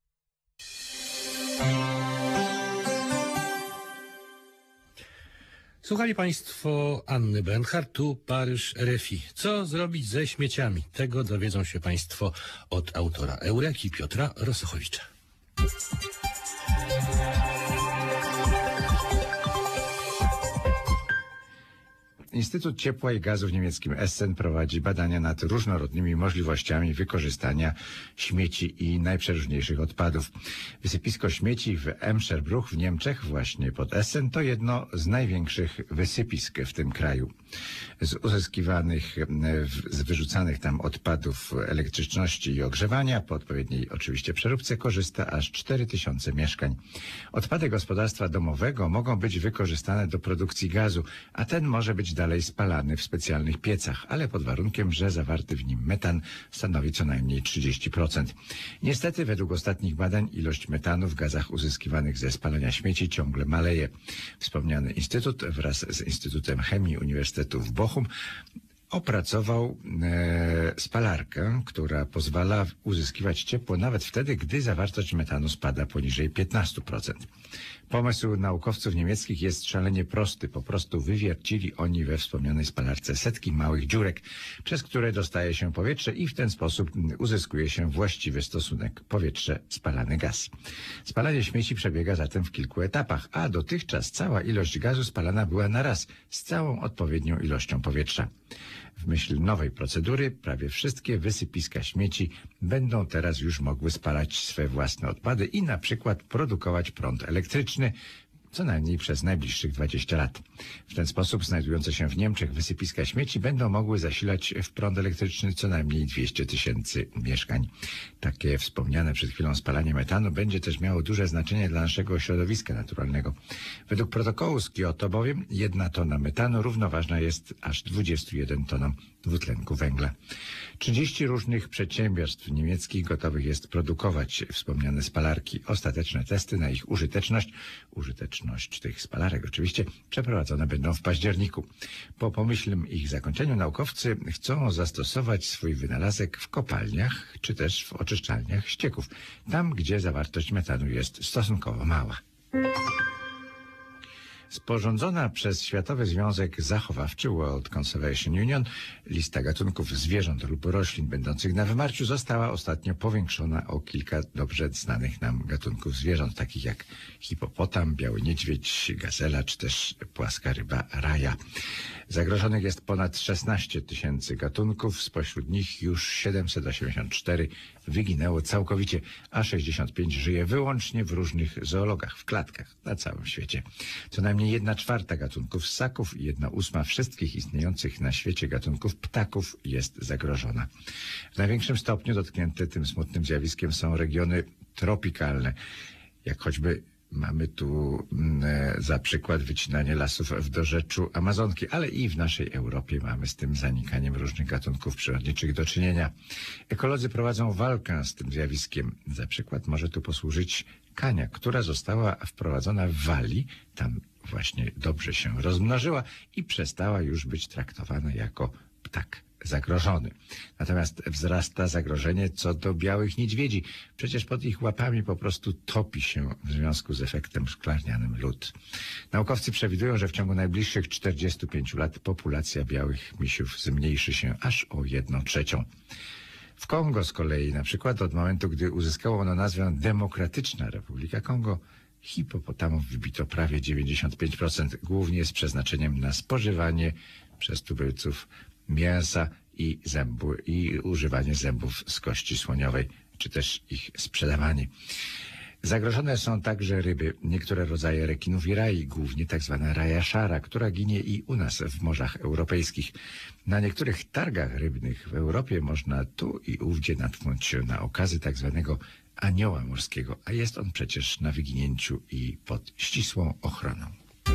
Słuchali Państwo Anny Bernhardt, tu Paryż R F I. Co zrobić ze śmieciami? Tego dowiedzą się Państwo od autora Eureki Piotra Rosochowicza. Instytut Ciepła i Gazu w niemieckim Essen prowadzi badania nad różnorodnymi możliwościami wykorzystania śmieci i najprzeróżniejszych odpadów. Wysypisko śmieci w Emscherbruch w Niemczech, właśnie pod Essen, to jedno z największych wysypisk w tym kraju. Z uzyskiwanych, z wyrzucanych tam odpadów elektryczności i ogrzewania, po odpowiedniej oczywiście przeróbce, korzysta aż cztery tysiące mieszkań. Odpady gospodarstwa domowego mogą być wykorzystane do produkcji gazu, a ten może być dalej spalany w specjalnych piecach, ale pod warunkiem, że zawarty w nim metan stanowi co najmniej trzydzieści procent. Niestety, według ostatnich badań, ilość metanu w gazach uzyskiwanych ze spalania śmieci ciągle maleje. Wspomniany instytut wraz z Instytutem Chemii Uniwersytetu w Bochum opracował e, spalarkę, która pozwala uzyskiwać ciepło nawet wtedy, gdy zawartość metanu spada poniżej piętnaście procent. Pomysł naukowców niemieckich jest szalenie prosty. Po prostu wywiercili oni we wspomnianej spalarce setki małych dziurek, przez które dostaje się powietrze i w ten sposób uzyskuje się właściwy stosunek powietrze-spalany gaz. Spalanie śmieci przebiega zatem w kilku etapach, a dotychczas cała ilość gazu spalana była na raz z całą odpowiednią ilością powietrza. W myśl nowej procedury prawie wszystkie wysypiska śmieci będą teraz już mogły spalać swe własne odpady i na przykład produkować prąd elektryczny co najmniej przez najbliższych dwadzieścia lat. W ten sposób znajdujące się w Niemczech wysypiska śmieci będą mogły zasilać w prąd elektryczny co najmniej dwieście tysięcy mieszkań. Takie wspomniane przed chwilą spalanie metanu będzie też miało duże znaczenie dla naszego środowiska naturalnego. Według protokołu z Kioto bowiem jedna tona metanu równoważna jest aż dwudziestu jeden tonom dwutlenku węgla. trzydzieści różnych przedsiębiorstw niemieckich gotowych jest produkować wspomniane spalarki. Ostateczne testy na ich użyteczność, użyteczność tych spalarek oczywiście, przeprowadzone będą w październiku. Po pomyślnym ich zakończeniu naukowcy chcą zastosować swój wynalazek w kopalniach czy też w oczyszczalniach ścieków, tam gdzie zawartość metanu jest stosunkowo mała. Sporządzona przez Światowy Związek Zachowawczy World Conservation Union lista gatunków zwierząt lub roślin będących na wymarciu została ostatnio powiększona o kilka dobrze znanych nam gatunków zwierząt, takich jak hipopotam, biały niedźwiedź, gazela czy też płaska ryba raja. Zagrożonych jest ponad szesnaście tysięcy gatunków, spośród nich już siedemset osiemdziesiąt cztery wyginęło całkowicie, a sześćdziesiąt pięć żyje wyłącznie w różnych zoologach, w klatkach na całym świecie. Co najmniej jedna czwarta gatunków ssaków i jedna ósma wszystkich istniejących na świecie gatunków ptaków jest zagrożona. W największym stopniu dotknięte tym smutnym zjawiskiem są regiony tropikalne, jak choćby mamy tu e, za przykład wycinanie lasów w dorzeczu Amazonki, ale i w naszej Europie mamy z tym zanikaniem różnych gatunków przyrodniczych do czynienia. Ekolodzy prowadzą walkę z tym zjawiskiem. Za przykład może tu posłużyć kania, która została wprowadzona w Walii, tam właśnie dobrze się rozmnożyła i przestała już być traktowana jako ptak zagrożony. Natomiast wzrasta zagrożenie co do białych niedźwiedzi. Przecież pod ich łapami po prostu topi się w związku z efektem szklarnianym lód. Naukowcy przewidują, że w ciągu najbliższych czterdziestu pięciu lat populacja białych misiów zmniejszy się aż o jedną trzecią. W Kongo z kolei, na przykład od momentu, gdy uzyskało ono nazwę Demokratyczna Republika Kongo, hipopotamów wybito prawie dziewięćdziesiąt pięć procent, głównie z przeznaczeniem na spożywanie przez tubylców mięsa i zębu, i używanie zębów z kości słoniowej, czy też ich sprzedawanie. Zagrożone są także ryby, niektóre rodzaje rekinów i rai, głównie tak zwana raja szara, która ginie i u nas w morzach europejskich. Na niektórych targach rybnych w Europie można tu i ówdzie natknąć się na okazy tak zwanego anioła morskiego, a jest on przecież na wyginięciu i pod ścisłą ochroną.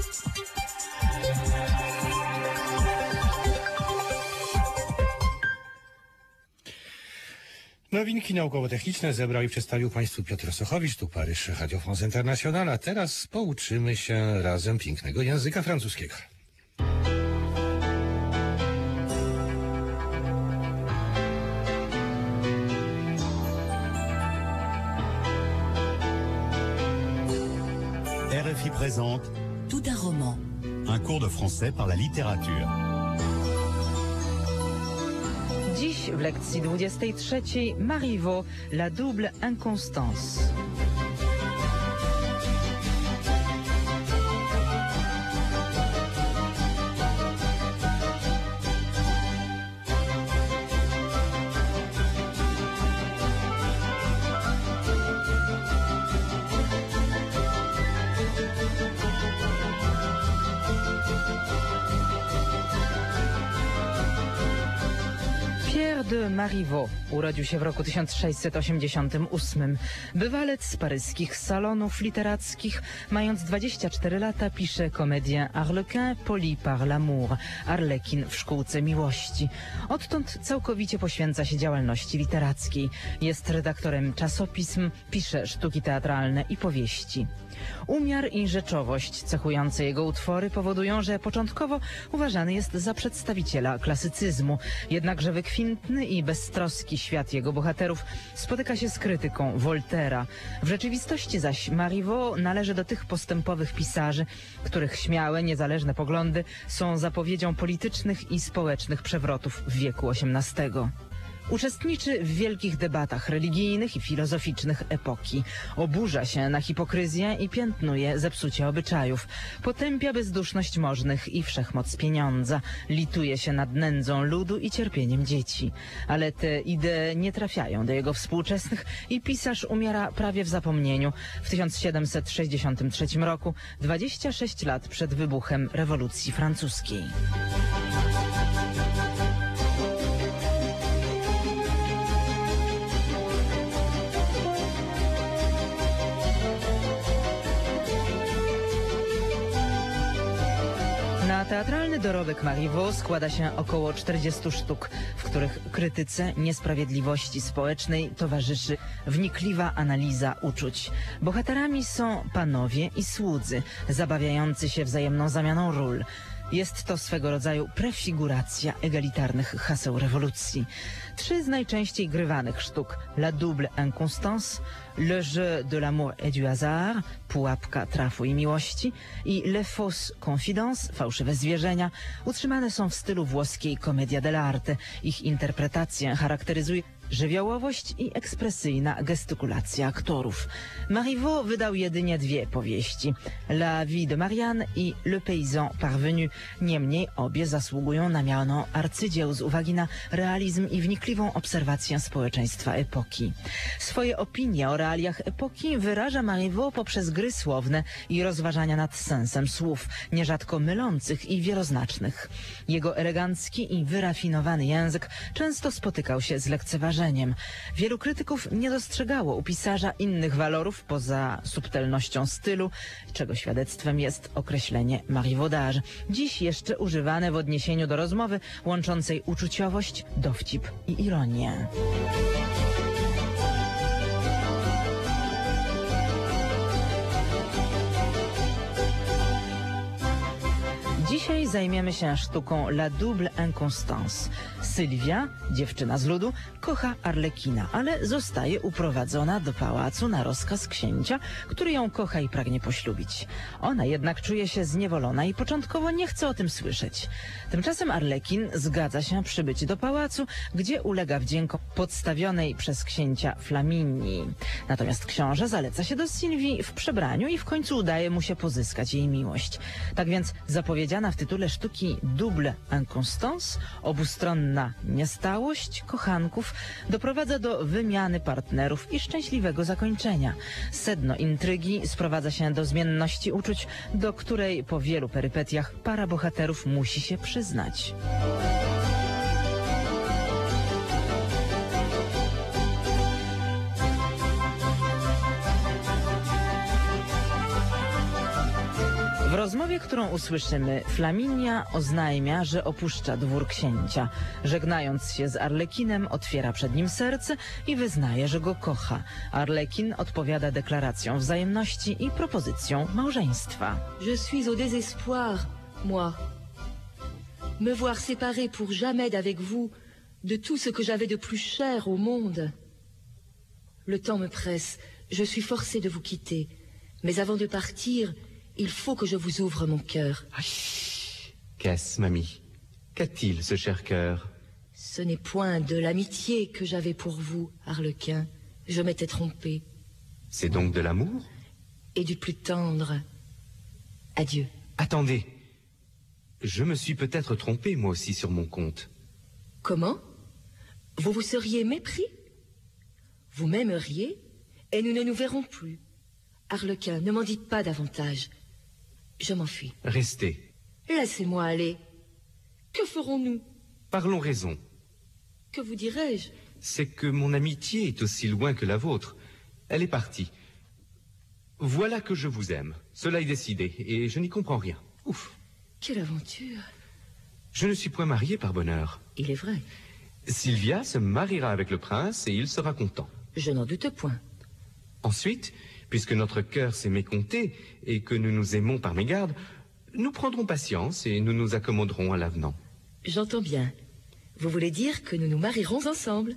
Nowinki naukowo-techniczne zebrał i przedstawił Państwu Piotr Sochowicz, tu Paryż, Radio France International, a teraz pouczymy się razem pięknego języka francuskiego. R F I présente Tout un roman. Un cours de français par la littérature. Dziś w lekcji dwudziestej trzeciej Marivaux, la double inconstance. Pierre de Marivaux urodził się w roku tysiąc sześćset osiemdziesiątym ósmym. Bywalec z paryskich salonów literackich, mając dwadzieścia cztery lata, pisze Comédien Harlequin poli par l'amour, Arlekin w szkółce miłości. Odtąd całkowicie poświęca się działalności literackiej. Jest redaktorem czasopism, pisze sztuki teatralne i powieści. Umiar i rzeczowość cechujące jego utwory powodują, że początkowo uważany jest za przedstawiciela klasycyzmu. Jednakże wykwintny i beztroski świat jego bohaterów spotyka się z krytyką Voltaira. W rzeczywistości zaś Marivaux należy do tych postępowych pisarzy, których śmiałe, niezależne poglądy są zapowiedzią politycznych i społecznych przewrotów w wieku osiemnastym. Uczestniczy w wielkich debatach religijnych i filozoficznych epoki. Oburza się na hipokryzję i piętnuje zepsucie obyczajów. Potępia bezduszność możnych i wszechmoc pieniądza. Lituje się nad nędzą ludu i cierpieniem dzieci. Ale te idee nie trafiają do jego współczesnych i pisarz umiera prawie w zapomnieniu w tysiąc siedemset sześćdziesiątym trzecim roku, dwadzieścia sześć lat przed wybuchem rewolucji francuskiej. Na teatralny dorobek Marivaux składa się około czterdziestu sztuk, w których krytyce niesprawiedliwości społecznej towarzyszy wnikliwa analiza uczuć. Bohaterami są panowie i słudzy, zabawiający się wzajemną zamianą ról. Jest to swego rodzaju prefiguracja egalitarnych haseł rewolucji. Trzy z najczęściej grywanych sztuk, La double inconstance, Le jeu de l'amour et du hasard, pułapka trafu i miłości, i Les fausses confidences, fałszywe zwierzenia, utrzymane są w stylu włoskiej commedia dell'arte. Ich interpretację charakteryzuje żywiołowość i ekspresyjna gestykulacja aktorów. Marivaux wydał jedynie dwie powieści, La vie de Marianne i Le paysan parvenu. Niemniej obie zasługują na miano arcydzieł z uwagi na realizm i wnikliwą obserwację społeczeństwa epoki. Swoje opinie o realiach epoki wyraża Marivaux poprzez gry słowne i rozważania nad sensem słów, nierzadko mylących i wieloznacznych. Jego elegancki i wyrafinowany język często spotykał się z lekceważeniem. Wielu krytyków nie dostrzegało u pisarza innych walorów poza subtelnością stylu, czego świadectwem jest określenie marivaudage, dziś jeszcze używane w odniesieniu do rozmowy łączącej uczuciowość, dowcip i ironię. Dzisiaj zajmiemy się sztuką La double inconstance. Sylwia, dziewczyna z ludu, kocha Arlekina, ale zostaje uprowadzona do pałacu na rozkaz księcia, który ją kocha i pragnie poślubić. Ona jednak czuje się zniewolona i początkowo nie chce o tym słyszeć. Tymczasem Arlekin zgadza się przybyć do pałacu, gdzie ulega wdziękom podstawionej przez księcia Flaminii. Natomiast książę zaleca się do Sylwii w przebraniu i w końcu udaje mu się pozyskać jej miłość. Tak więc zapowiedziana w tytule sztuki double inconstance, obustronna niestałość kochanków, doprowadza do wymiany partnerów i szczęśliwego zakończenia. Sedno intrygi sprowadza się do zmienności uczuć, do której po wielu perypetiach para bohaterów musi się przyznać. W rozmowie, którą usłyszymy, Flaminia oznajmia, że opuszcza dwór księcia. Żegnając się z Arlekinem, otwiera przed nim serce i wyznaje, że go kocha. Arlekin odpowiada deklaracją wzajemności i propozycją małżeństwa. Je suis au désespoir, moi. Me voir séparée pour jamais d'avec vous de tout ce que j'avais de plus cher au monde. Le temps me presse, je suis forcée de vous quitter. Mais avant de partir, il faut que je vous ouvre mon cœur. Qu'est-ce, mamie? Qu'a-t-il, ce cher cœur? Ce n'est point de l'amitié que j'avais pour vous, Arlequin. Je m'étais trompée. C'est donc de l'amour? Et du plus tendre. Adieu. Attendez. Je me suis peut-être trompé, moi aussi, sur mon compte. Comment? Vous vous seriez mépris? Vous m'aimeriez, et nous ne nous verrons plus. Arlequin, ne m'en dites pas davantage. Je m'enfuis. Restez. Laissez-moi aller. Que ferons-nous? Parlons raison. Que vous dirai-je? C'est que mon amitié est aussi loin que la vôtre. Elle est partie. Voilà que je vous aime. Cela est décidé, et je n'y comprends rien. Ouf. Quelle aventure. Je ne suis point marié par bonheur. Il est vrai. Sylvia se mariera avec le prince et il sera content. Je n'en doute point. Ensuite, puisque notre cœur s'est mécompté et que nous nous aimons par mégarde, nous prendrons patience et nous nous accommoderons à l'avenant. J'entends bien. Vous voulez dire que nous nous marierons ensemble?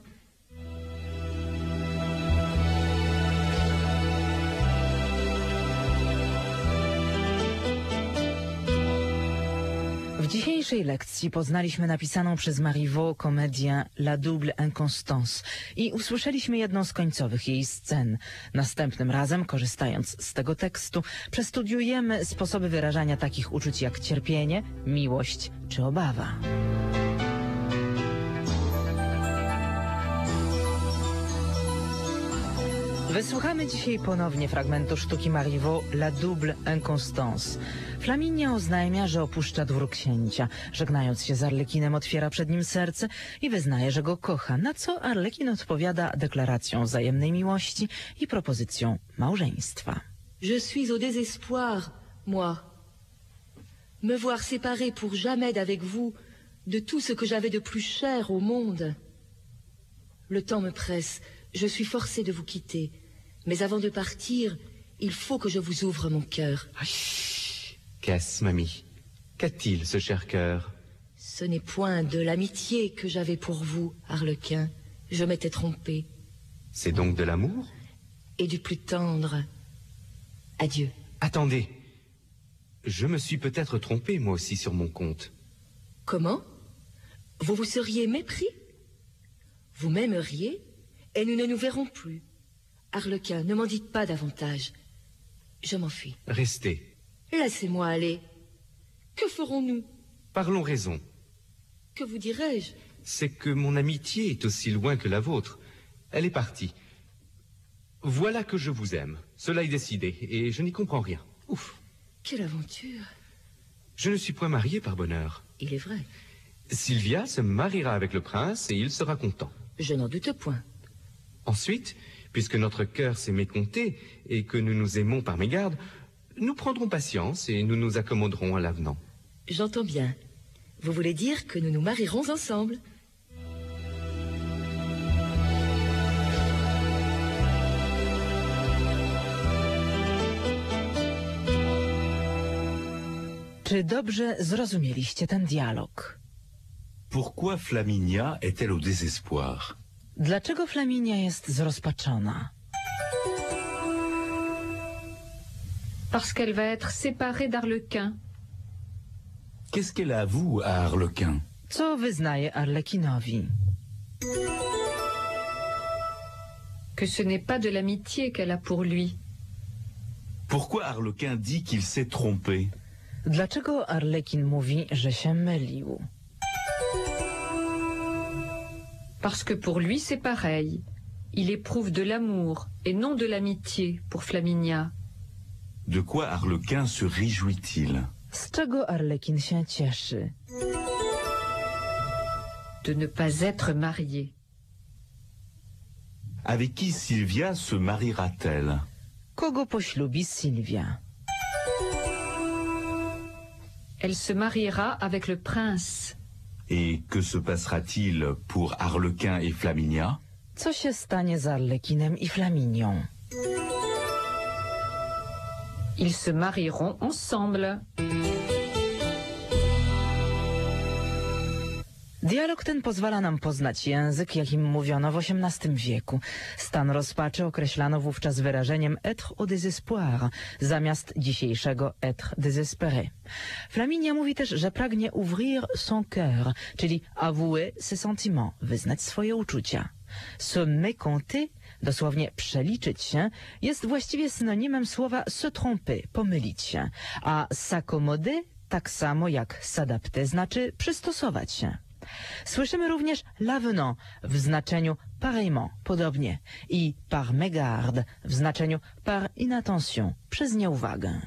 W dzisiejszej lekcji poznaliśmy napisaną przez Marivaux komedię La double inconstance i usłyszeliśmy jedną z końcowych jej scen. Następnym razem, korzystając z tego tekstu, przestudiujemy sposoby wyrażania takich uczuć jak cierpienie, miłość czy obawa. Wysłuchamy dzisiaj ponownie fragmentu sztuki Marivaux La double inconstance. Flaminia oznajmia, że opuszcza dwór księcia. Żegnając się z Arlekinem, otwiera przed nim serce i wyznaje, że go kocha, na co Arlekin odpowiada deklaracją wzajemnej miłości i propozycją małżeństwa. Je suis au désespoir, moi. Me voir séparée pour jamais d'avec vous de tout ce que j'avais de plus cher au monde. Le temps me presse, je suis forcée de vous quitter. Mais avant de partir, il faut que je vous ouvre mon cœur. Qu'est-ce, mamie? Qu'a-t-il, ce cher cœur? Ce n'est point de l'amitié que j'avais pour vous, Arlequin. Je m'étais trompée. C'est donc de l'amour? Et du plus tendre. Adieu. Attendez. Je me suis peut-être trompé, moi aussi, sur mon compte. Comment? Vous vous seriez mépris? Vous m'aimeriez, et nous ne nous verrons plus. Arlequin, ne m'en dites pas davantage. Je m'enfuis. Restez. Laissez-moi aller. Que ferons-nous? Parlons raison. Que vous dirai-je? C'est que mon amitié est aussi loin que la vôtre. Elle est partie. Voilà que je vous aime. Cela est décidé, et je n'y comprends rien. Ouf. Quelle aventure. Je ne suis point marié par bonheur. Il est vrai. Sylvia se mariera avec le prince et il sera content. Je n'en doute point. Ensuite, puisque notre cœur s'est mécompté et que nous nous aimons par mégarde, nous prendrons patience et nous nous accommoderons à l'avenant. J'entends bien. Vous voulez dire que nous nous marierons ensemble? Czy dobrze zrozumieliście ten dialog? Pourquoi Flaminia est-elle au désespoir? Dlaczego Flaminia jest zrozpaczona? Parce qu'elle va être séparée d'Arlequin. Qu'est-ce qu'elle avoue à Arlequin? Co wyznaje Arlekinowi? Que ce n'est pas de l'amitié qu'elle a pour lui. Pourquoi Arlequin dit qu'il s'est trompé? Dlaczego Arlekin mówi, że się mylił? Parce que pour lui c'est pareil. Il éprouve de l'amour et non de l'amitié pour Flaminia. De quoi Arlequin se réjouit-il? Z czego Arlekin się cieszy? De ne pas être marié. Avec qui Sylvia se mariera-t-elle? Kogo poślubi Sylwia? Elle se mariera avec le prince. Et que se passera-t-il pour Arlequin et Flaminia? Co się stanie z Arlekinem i Flaminią? Ils se marieront ensemble. Dialog ten pozwala nam poznać język, jakim mówiono w osiemnastym wieku. Stan rozpaczy określano wówczas wyrażeniem être au désespoir, zamiast dzisiejszego être désespéré. Flaminia mówi też, że pragnie ouvrir son cœur, czyli avouer ses sentiments, wyznać swoje uczucia. Se mécompter, dosłownie przeliczyć się, jest właściwie synonimem słowa se tromper, pomylić się, a s'accommoder tak samo jak s'adapter, znaczy przystosować się. Słyszymy również l'avenant w znaczeniu pareillement, podobnie, i par mégarde w znaczeniu par inattention, przez nieuwagę.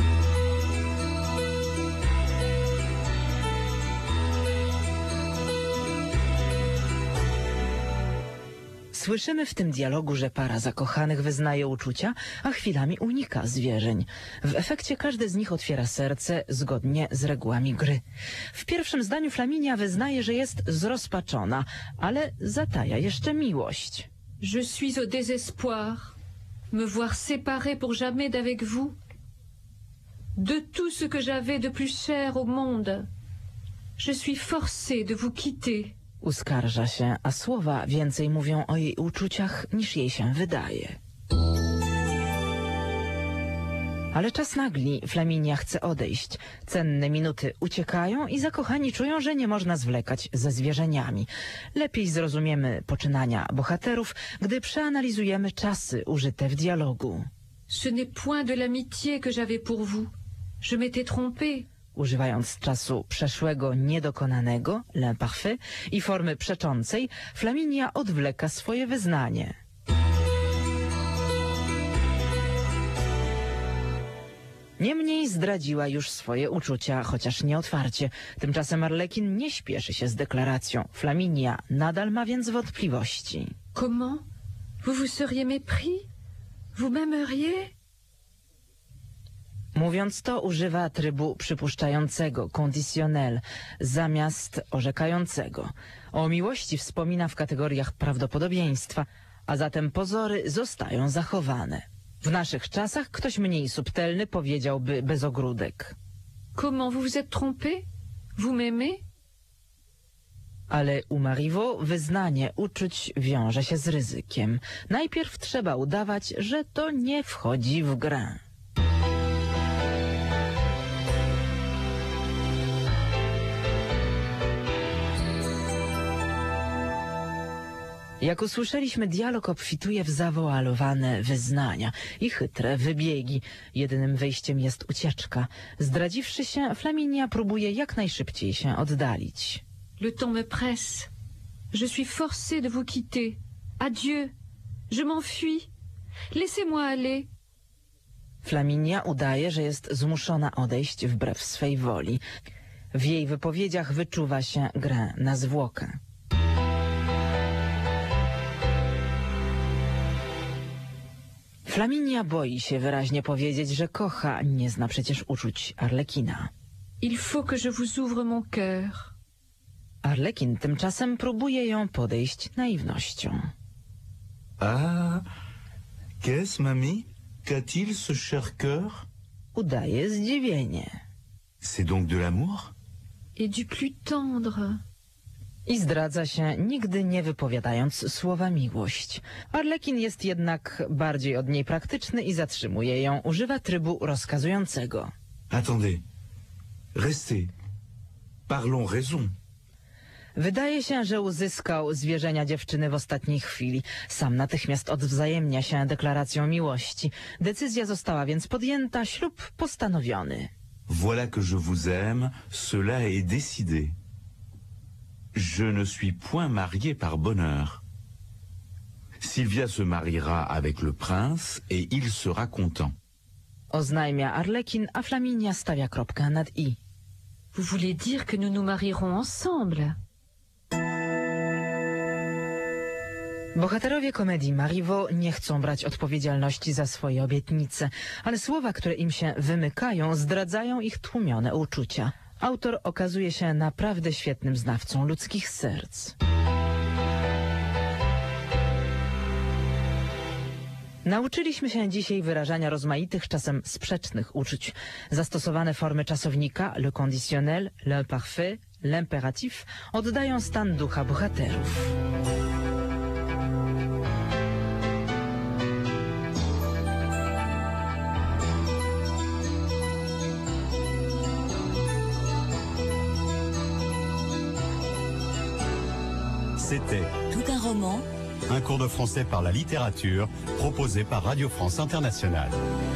Słyszymy w tym dialogu, że para zakochanych wyznaje uczucia, a chwilami unika zwierzeń. W efekcie każdy z nich otwiera serce zgodnie z regułami gry. W pierwszym zdaniu Flaminia wyznaje, że jest zrozpaczona, ale zataja jeszcze miłość. Je suis au désespoir. Me voir séparée pour jamais d'avec vous. De tout ce que j'avais de plus cher au monde. Je suis forcée de vous quitter. Uskarża się, a słowa więcej mówią o jej uczuciach, niż jej się wydaje. Ale czas nagli, Flaminia chce odejść. Cenne minuty uciekają i zakochani czują, że nie można zwlekać ze zwierzeniami. Lepiej zrozumiemy poczynania bohaterów, gdy przeanalizujemy czasy użyte w dialogu. Ce n'est point de l'amitié que j'avais pour vous. Je m'étais trompée. Używając czasu przeszłego niedokonanego, l'imparfait, i formy przeczącej, Flaminia odwleka swoje wyznanie. Niemniej zdradziła już swoje uczucia, chociaż nie otwarcie. Tymczasem Arlekin nie śpieszy się z deklaracją. Flaminia nadal ma więc wątpliwości. Comment? Vous vous seriez mépris? Vous m'aimeriez? Mówiąc to, używa trybu przypuszczającego, conditionnel, zamiast orzekającego. O miłości wspomina w kategoriach prawdopodobieństwa, a zatem pozory zostają zachowane. W naszych czasach ktoś mniej subtelny powiedziałby bez ogródek. Comment vous vous êtes trompé? Vous m'aimez? Ale u Marivaux wyznanie uczuć wiąże się z ryzykiem. Najpierw trzeba udawać, że to nie wchodzi w grę. Jak usłyszeliśmy, dialog obfituje w zawoalowane wyznania i chytre wybiegi. Jedynym wyjściem jest ucieczka. Zdradziwszy się, Flaminia próbuje jak najszybciej się oddalić. Le temps me presse. Je suis forcée de vous quitter. Adieu. Je m'enfuis. Laissez-moi aller. Flaminia udaje, że jest zmuszona odejść wbrew swej woli. W jej wypowiedziach wyczuwa się grę na zwłokę. Flaminia boi się wyraźnie powiedzieć, że kocha, nie zna przecież uczuć Arlekina. Il faut que je vous ouvre mon cœur. Arlekin tymczasem próbuje ją podejść naiwnością. Ah, qu'est-ce, mamie? Qu'a-t-il ce cher cœur? Udaje zdziwienie. C'est donc de l'amour? Et du plus tendre. I zdradza się, nigdy nie wypowiadając słowa miłość. Arlekin jest jednak bardziej od niej praktyczny i zatrzymuje ją. Używa trybu rozkazującego. Attendez. Restez. Parlons raison. Wydaje się, że uzyskał zwierzenia dziewczyny w ostatniej chwili. Sam natychmiast odwzajemnia się deklaracją miłości. Decyzja została więc podjęta, ślub postanowiony. Voilà que je vous aime, cela est décidé. Je ne suis point marié par bonheur. Sylvia se mariera avec le prince et il sera content. Oznajmia Arlekin, a Flaminia stawia kropkę nad i. Vous voulez dire que nous nous marierons ensemble? Bohaterowie komedii Marivaux nie chcą brać odpowiedzialności za swoje obietnice, ale słowa, które im się wymykają, zdradzają ich tłumione uczucia. Autor okazuje się naprawdę świetnym znawcą ludzkich serc. Nauczyliśmy się dzisiaj wyrażania rozmaitych, czasem sprzecznych uczuć. Zastosowane formy czasownika, le conditionnel, l'imparfait, l'impératif, oddają stan ducha bohaterów. C'était Tout un roman, un cours de français par la littérature proposé par Radio France Internationale.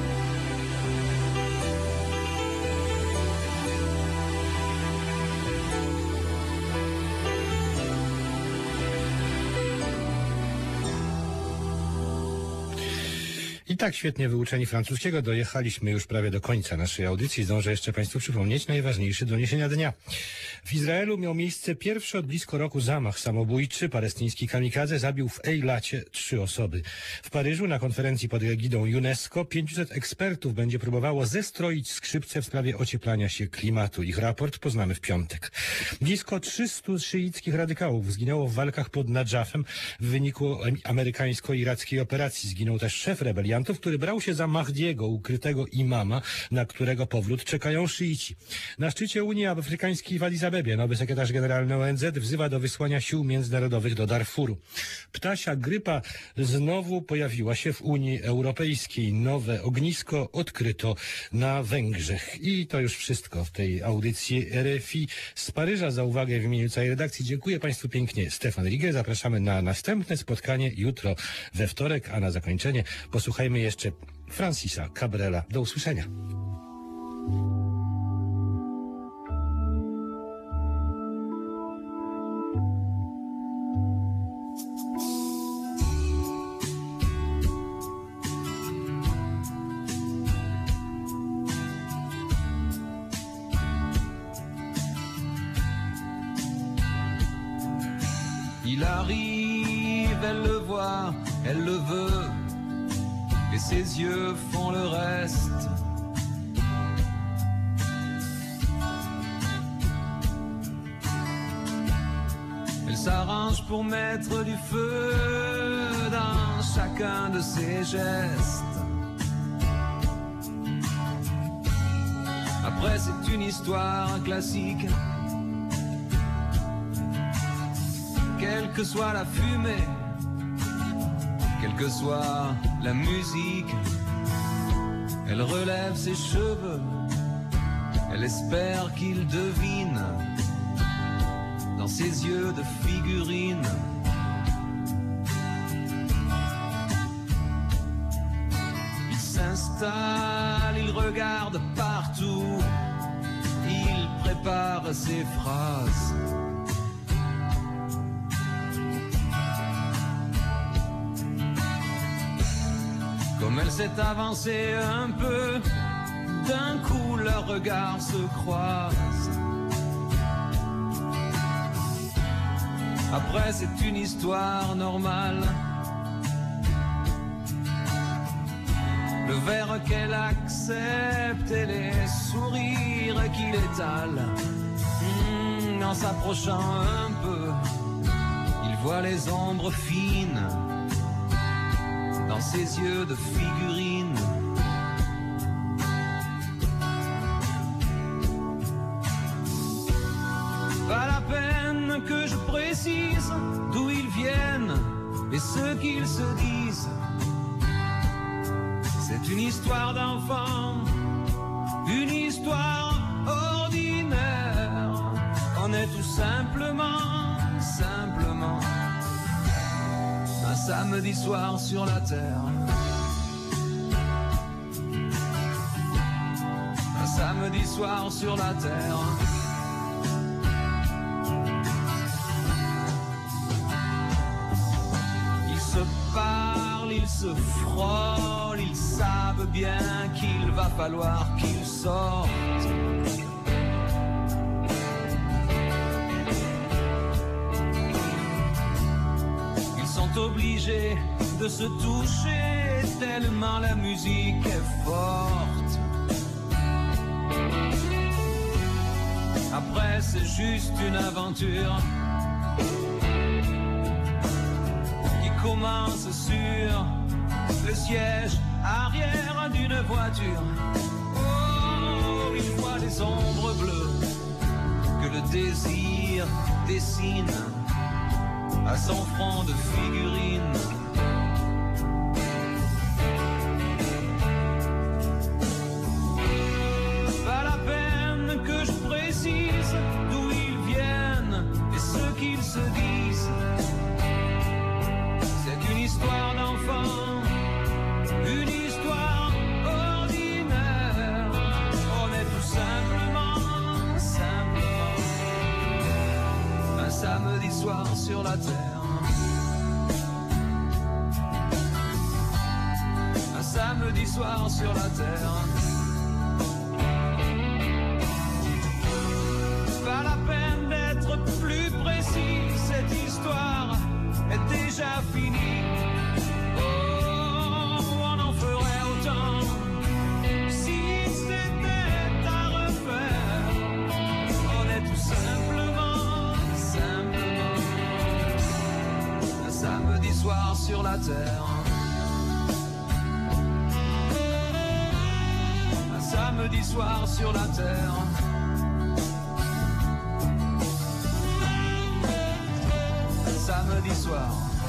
I tak świetnie wyuczeni francuskiego dojechaliśmy już prawie do końca naszej audycji. Zdążę jeszcze Państwu przypomnieć najważniejsze doniesienia dnia. W Izraelu miał miejsce pierwszy od blisko roku zamach samobójczy. Palestyński kamikadze zabił w Ejlacie trzy osoby. W Paryżu na konferencji pod egidą UNESCO pięciuset ekspertów będzie próbowało zestroić skrzypce w sprawie ocieplania się klimatu. Ich raport poznamy w piątek. Blisko trzystu szyickich radykałów zginęło w walkach pod Nadżafem w wyniku amerykańsko-irackiej operacji. Zginął też szef rebeliantów rebeliantów, który brał się za Mahdiego, ukrytego imama, na którego powrót czekają szyici. Na szczycie Unii Afrykańskiej w Addis Abebie nowy sekretarz generalny O N Z wzywa do wysłania sił międzynarodowych do Darfuru. Ptasia grypa znowu pojawiła się w Unii Europejskiej. Nowe ognisko odkryto na Węgrzech. I to już wszystko w tej audycji R F I z Paryża. Za uwagę w imieniu całej redakcji dziękuję Państwu pięknie. Stefan Rigel. Zapraszamy na następne spotkanie jutro we wtorek, a na zakończenie posłuchajmy jeszcze Francisa Cabrela. Do usłyszenia. Il arrive, elle le voit, elle le veut, et ses yeux font le reste. Elle s'arrange pour mettre du feu dans chacun de ses gestes. Après, c'est une histoire classique. Quelle que soit la fumée, quelle que soit la musique, elle relève ses cheveux, elle espère qu'il devine dans ses yeux de figurine. Il s'installe, il regarde partout, il prépare ses phrases. Comme elle s'est avancée un peu, d'un coup leurs regards se croisent. Après c'est une histoire normale. Le verre qu'elle accepte et les sourires qu'il étale. Mmh, en s'approchant un peu, il voit les ombres fines dans ses yeux de figurine. Pas la peine que je précise d'où ils viennent et ce qu'ils se disent. C'est une histoire d'enfant, une histoire ordinaire. On est tout simplement, simplement un samedi soir sur la terre. Un samedi soir sur la terre. Ils se parlent, ils se frôlent, ils savent bien qu'il va falloir qu'ils sortent. Obligés de se toucher tellement la musique est forte. Après c'est juste une aventure qui commence sur le siège arrière d'une voiture. Oh, il voit les ombres bleues que le désir dessine à son front de figurine. Pas la peine que je précise d'où ils viennent et ce qu'ils se disent. C'est une histoire d'enfant, une histoire ordinaire. On est tout simplement, simplement un samedi soir sur la terre. Un samedi soir sur la terre. Pas la peine d'être plus précis, cette histoire est déjà finie. Oh, on en ferait autant si c'était à refaire. On est tout simplement, simplement un samedi soir sur la terre. samedi soir sur la terre. Samedi soir.